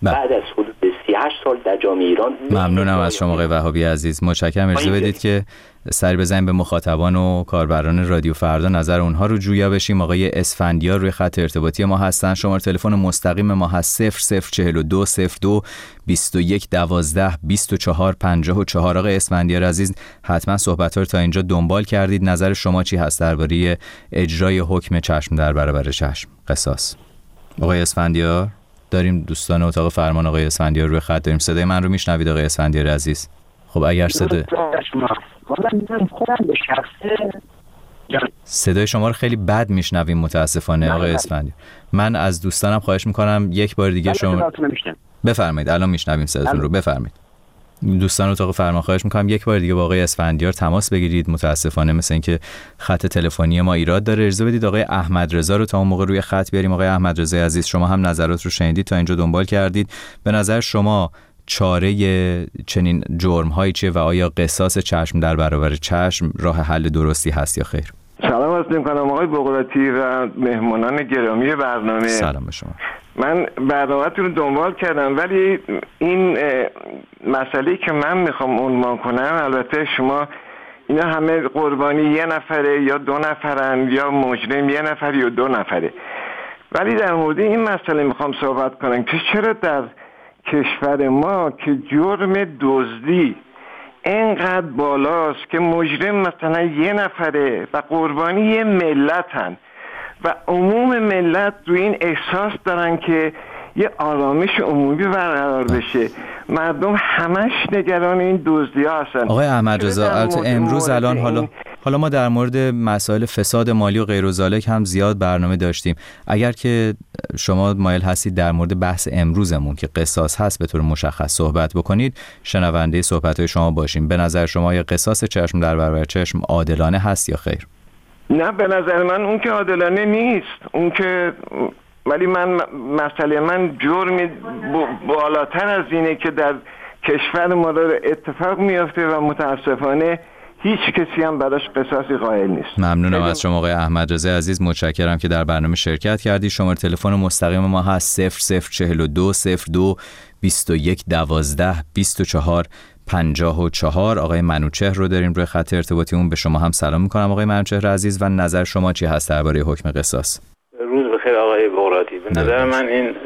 بعد از حدود سی و هشت سال در جامعه ایران. ممنونم از شما آقای وهابی عزیز، متشکرم. اجازه بدید که سری بزنیم به مخاطبان و کاربران رادیو فردا، نظر اونها رو جویا بشیم. آقای اسفندیار روی خط ارتباطی ما هستن. شماره تلفن مستقیم ما هست صفر صفر چهل و دو صفر دو بیست و یک دوازده بیست و چهار پنجاه و چهار. آقای اسفندیار عزیز، حتما صحبت‌ها رو تا اینجا دنبال کردید. نظر شما چی هست درباره اجرای حکم چشم در برابر چشم قصاص؟ آقای اسفندیار، داریم دوستان اتاق فرمان آقای اسفندیار روی خط داریم. صدای من رو میشنوید آقای اسفندیار عزیز؟ خب اگر صدای صدای شما رو خیلی بد میشنویم متاسفانه آقای اسفندیار. من از دوستانم خواهش میکنم یک بار دیگه شما بفرمایید. الان میشنویم صداتون رو، بفرمایید. دوستان اتاق فرمان خواهش میکنم یک بار دیگه با آقای اسفندیار تماس بگیرید. متاسفانه مثل اینکه خط تلفنی ما ایراد داره. اجازه بدید آقای احمد رضا رو تا اون موقع روی خط بیاریم. آقای احمد رضا عزیز، شما هم نظرات رو شنیدید، تا اینجا دنبال کردید. به نظر شما چاره چنین جرم‌هایی چیه و آیا قصاص چشم در برابر چشم راه حل درستی هست یا خیر؟ سلام عرض می‌کنم آقای بغراتی و مهمانان گرامی برنامه. سلام به شما. من برنامه‌تون رو دنبال کردم، ولی این مسئله‌ای که من میخوام عنوان کنم، البته شما اینا همه قربانی یه نفره یا دو نفرن، یا مجرم یه نفر یا دو نفره، ولی در مورد این مسئله میخوام صحبت کنم که چرا در کشور ما که جرم دزدی اینقدر بالاست که مجرم مثلا یه نفره و قربانی یه ملتن و عموم ملت رو این احساس دارن که یه آرامش عمومی برقرار بشه. مردم همش نگران این دزدی ها هستن. آقای احمد رضا، البته امروز الان حالا حالا ما در مورد مسائل فساد مالی و غیر و ذالک هم زیاد برنامه داشتیم. اگر که شما مایل هستید در مورد بحث امروزمون که قصاص هست به طور مشخص صحبت بکنید، شنونده صحبت‌های شما باشیم. به نظر شما یا قصاص چشم در برابر چشم عادلانه هست یا خیر؟ نه، به نظر من اون که عادلانه نیست. اون که ولی من مسئله من جرمی بالاتر از اینه که در کشور ما داره اتفاق میفته و متاسفانه هیچ کسی هم براش قصاصی قائل نیست. ممنونم از شما آقای احمد رضا عزیز، متشکرم که در برنامه شرکت کردی. شماره تلفن مستقیم ما هست صفر صفر چهل و دو صفر دو بیست و یک دوازده بیست و چهار پنجاه و چهار. آقای منوچهر رو داریم روی خط ارتباطی. اون به شما هم سلام میکنم آقای منوچهر عزیز، و نظر شما چی هست درباره حکم قصاص؟ روز بخیر آقای بغراتی. به نظر من این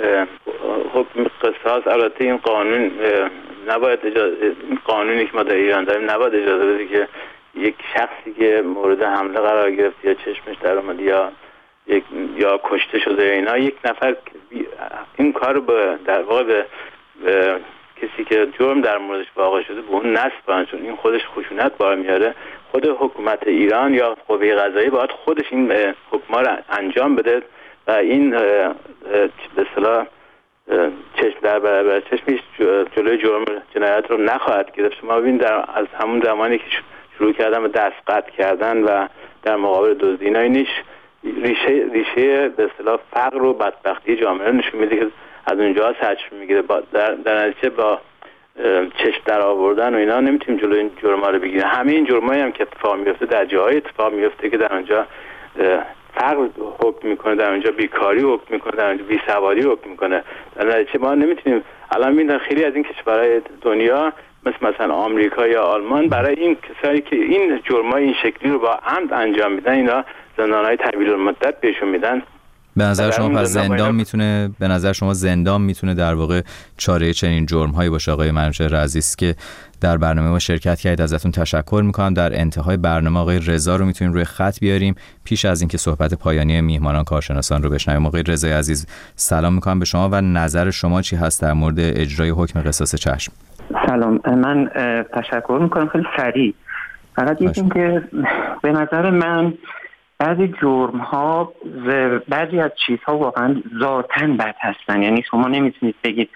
حکم قصاص، البته این قانون نباید اجازه، این قانونی که ما در ایران داریم نباید اجازه بده که یک شخصی که مورد حمله قرار گرفت یا چشمش در اومد یا یک یا کشته شده اینا، یک نفر این کار به در واقع به, به کسی که جرم در موردش واقع شده به اون نسبن، چون این خودش خشونت بار میاره. خود حکومت ایران یا قوه قضاییه باید خودش این حکما رو انجام بده و این به اصطلاح چشم در برابر چشمش جلوی جرم جنایت رو نخواهد گرفت. شما ببین در از همون زمانی که شروع کردن به دست قطع کردن و در مقابل دزدی اینا، اینش ریشه ریشه به اصطلاح فقر و بدبختی جامعه رو نشون میده که از اونجا سرچشمه میگیره. در در نتیجه با چشم در آوردن و اینا نمیتونیم جلوی این جرما رو بگیریم. همه این جرمایی هم که اتفاق میفته در جاهای اتفاق میفته که در اونجا فقر حکم میکنه، در اونجا بیکاری حکم میکنه، در اونجا بیسوادی حکم میکنه. در نتیجه ما نمیتونیم الان میبینن خیلی از این کشورهای دنیا مثل مثلا آمریکا یا آلمان برای این کسایی که این جرمای این شکلی رو با عمد انجام میدن اینا زندانهای طویل المدت بهشون میدن. به نظر شما پس زندان میتونه به نظر شما زندان میتونه در واقع چاره چنین جرم‌هایی باشه؟ آقای منوچهر عزیز که در برنامه ما شرکت کردید ازتون تشکر میکنم. در انتهای برنامه آقای رضا رو میتونیم روی خط بیاریم پیش از اینکه صحبت پایانی میهمانان کارشناسان رو بشنویم. آقای رضا عزیز سلام میکنم به شما و نظر شما چی هست در مورد اجرای حکم قصاص چشم؟ سلام، من تشکر میکنم خیلی سریع. فقط یکیم که به نظر من بعضی جرم ها بعضی از چیزها واقعا ذاتاً بد هستن، یعنی شما نمیتونید بگید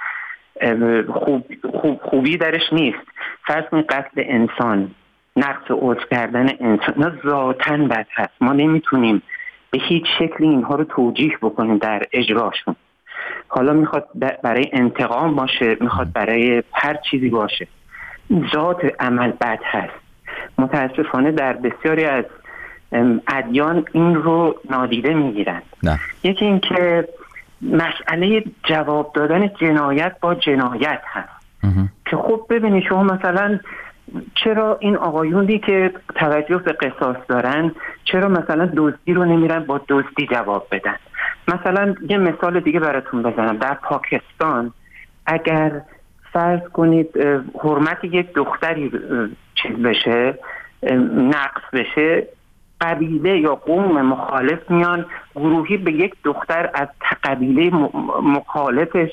خوب, خوب خوبی درش نیست. فرض کنید قتل انسان، نقص عضو کردن انسان، نه ذاتاً بد هست. ما نمیتونیم به هیچ شکلی اینها رو توجیه بکنیم در اجراشون. حالا میخواد برای انتقام باشه، میخواد برای هر چیزی باشه، ذات عمل بد هست. متاسفانه در بسیاری از ادیان این رو نادیده میگیرن. یکی این که مسئله جواب دادن جنایت با جنایت هست که خب ببینید شما مثلا چرا این آقایونی که توجه به قصاص دارن چرا مثلا دزدی رو نمیرن با دزدی جواب بدن؟ مثلا یه مثال دیگه براتون بزنم. در پاکستان اگر فرض کنید حرمت یک دختری چیز بشه، نقض بشه، قبیله یا قوم مخالف میان گروهی به یک دختر از قبیله مخالفش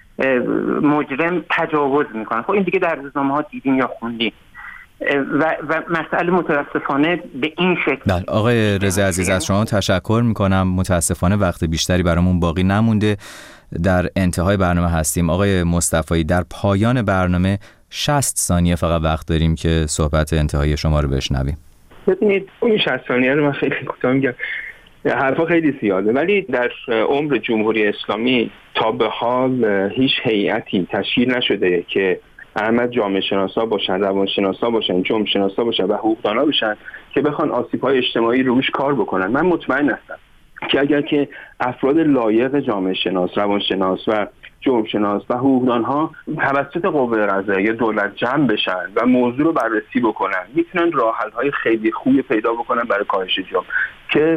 مجرم تجاوز میکنن. خب این دیگه در روزنامه ها دیدیم یا خوندیم و, و مسئله متاسفانه به این شکل. بله آقای رضا عزیز از شما تشکر میکنم. متاسفانه وقت بیشتری برامون باقی نمونده، در انتهای برنامه هستیم. آقای مصطفایی در پایان برنامه شصت ثانیه فقط وقت داریم که صحبت انتهایی شما رو بشنویم. ببینید این شصت ثانیه رو من خیلی کوتاه میگم، حرفا خیلی زیاده، ولی در عمر جمهوری اسلامی تا به حال هیچ هیئتی تشکیل نشده که احمد جامعه شناسا باشن، روانشناسا باشن، جرم شناسا باشن و حقوقدانا باشن که بخوان آسیب‌های اجتماعی روش کار بکنن. من مطمئن هستم که اگر که افراد لایق جامعه شناس، روانشناس و جرم شناس و حقوقدان‌ها توسط قوه قضاییه دولت جمع بشن و موضوع رو بررسی بکنن، میتونن راه حل‌های خیلی خوبی پیدا بکنن برای کاهش جرم که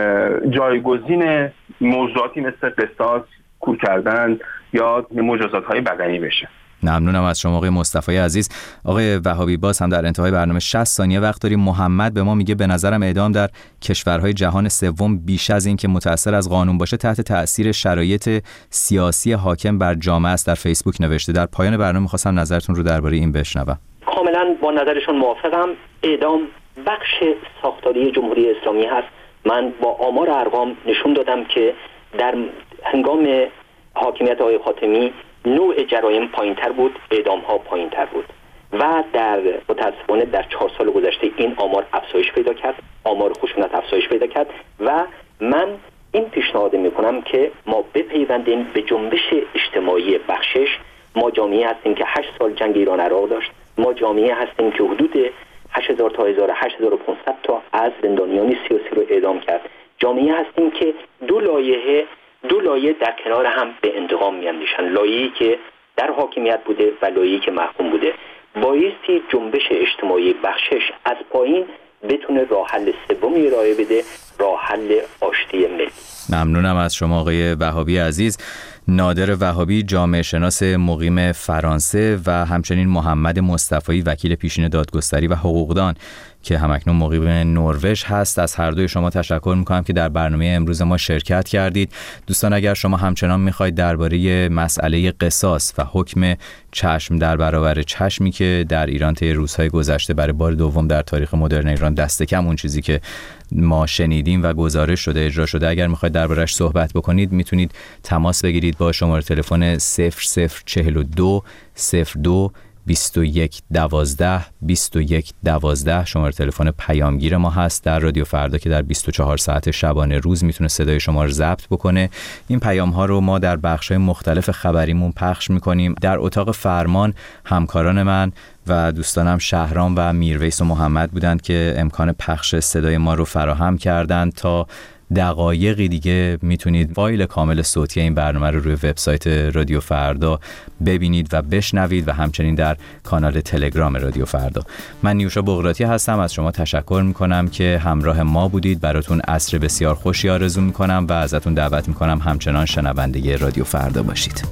جایگزین موضوعاتی مثل قصاص، کور کردن یا مجازات‌های بدنی بشه. ممنونم از شما آقای مصطفی عزیز. آقای وهابی باز هم در انتهای برنامه شصت ثانیه وقت داریم. محمد به ما میگه به نظرم اعدام در کشورهای جهان سوم بیش از این که متأثر از قانون باشه تحت تأثیر شرایط سیاسی حاکم بر جامعه است. در فیسبوک نوشته. در پایان برنامه می‌خواستم نظرتون رو درباره این بشنوم. کاملا با نظرشون موافقم. اعدام بخش ساختاری جمهوری اسلامی هست. من با آمار ارقام نشون دادم که در هنگام حاکمیت آقای خاتمی نوع جرایم پایین‌تر بود، اعدام‌ها پایین‌تر بود و در متأسفانه در چهار سال گذشته این آمار افزایش پیدا کرد، آمار خشونت افزایش پیدا کرد و من این پیشنهاد می‌کنم که ما بپیوندیم به جنبش اجتماعی بخشش. ما جامعه هستیم که هشت سال جنگ ایران عراق داشت، ما جامعه هستیم که حدود هشت هزار تا هشت هزار و پانصد تا از زندانیان سیاسی رو اعدام کرد. جامعه هستیم که دو لایحه دو لایه در کنار هم به انتقام میاندیشن، لایه‌ای که در حاکمیت بوده و لایه‌ای که محکوم بوده. بایستی جنبش اجتماعی بخشش از پایین بتونه راه حل سومی ارائه بده، راه حل آشتی ملی. ممنونم از شما آقای وهابی عزیز. نادر وهابی جامعه شناس مقیم فرانسه و همچنین محمد مصطفی وکیل پیشین دادگستری و حقوقدان که همکنون مقیم نروژ هست. از هر دوی شما تشکر میکنم که در برنامه امروز ما شرکت کردید. دوستان اگر شما همچنان میخواید درباره مسئله قصاص و حکم چشم در برابر چشمی که در ایران طی روزهای گذشته برای بار دوم در تاریخ مدرن ایران دست کم اون چیزی که ما شنیدیم و گزارش شده اجرا شده، اگر میخواید دربارش صحبت بکنید میتونید تماس بگیرید با شماره تلفن صفر صفر چهل و دو صفر دو بیست و یک دوازده بیست و یک دوازده. شماره تلفن پیامگیر ما هست در رادیو فردا که در بیست و چهار ساعت شبانه روز میتونه صدای شما رو ضبط بکنه. این پیام ها رو ما در بخش‌های مختلف خبریمون پخش میکنیم. در اتاق فرمان همکاران من و دوستانم شهرام و میرویس و محمد بودند که امکان پخش صدای ما رو فراهم کردند. تا دقایقی دیگه میتونید فایل کامل صوتی این برنامه رو روی وبسایت رادیو فردا ببینید و بشنوید و همچنین در کانال تلگرام رادیو فردا. من نیوشا بغراتی هستم، از شما تشکر میکنم که همراه ما بودید. براتون عصر بسیار خوشی آرزو میکنم و ازتون دعوت میکنم همچنان شنونده رادیو فردا باشید.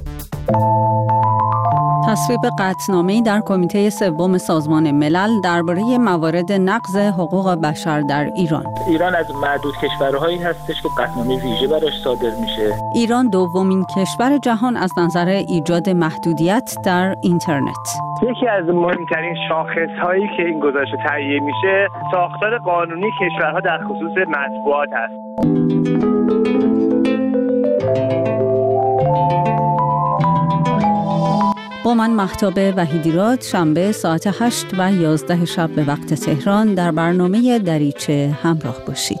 تصویب قطعنامه‌ای در کمیته سوم سازمان ملل درباره موارد نقض حقوق بشر در ایران. ایران از معدود کشورهایی هستش که قطعنامه ویژه براش صادر میشه. ایران دومین کشور جهان از نظر ایجاد محدودیت در اینترنت. یکی از مهمترین شاخص‌هایی که این گزارش تهیه میشه ساختار قانونی کشورها در خصوص مطبوعات است. با من مهتاب وحیدیراد شنبه ساعت هشت و یازده شب به وقت تهران در برنامه دریچه همراه باشید.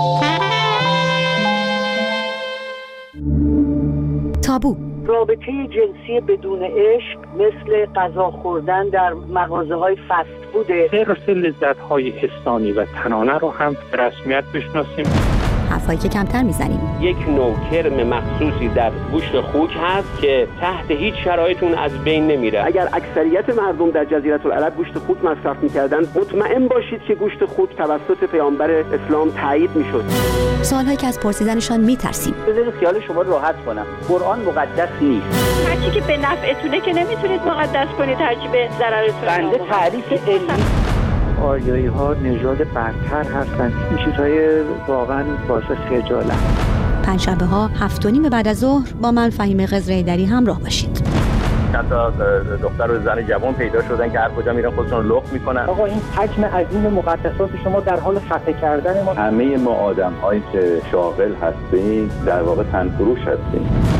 تابو رابطه جنسی بدون عشق مثل غذا خوردن در مغازه‌های فست فوده. حرص لذت‌های حسانی و تنانه رو هم به رسمیت بشناسیم. حرفایی که کمتر میزنیم. یک نوع کرم مخصوصی در گوشت خوک هست که تحت هیچ شرایطی از بین نمیره. اگر اکثریت مردم در جزیره العرب گوشت خوک مصرف میکردن، مطمئن باشید که گوشت خوک توسط پیامبر اسلام تایید میشد. سوالهایی که از پرسیدنشان میترسیم. بذارید خیال شما راحت کنم. قرآن مقدس نیست. هرچی که به نفعتونه که نمیتونید مقدس کنید، هرچی به ضررتونه. بنده تعریف علمی آریایی ها نژاد برتر هستند. این چیزهای واقعا باعث خجالت. پنجشنبه ها هفت و نیم بعد از ظهر با من فهیم قزره‌ایدری همراه باشید. چند تا دختر و زن جوان پیدا شدن که هر کجا میرن خودشون لخت میکنن. آقا این حجم عظیم مقدسات شما در حال خفه کردن ما. همه ما آدم هایی که شاغل هستیم در واقع تنفروش هستیم.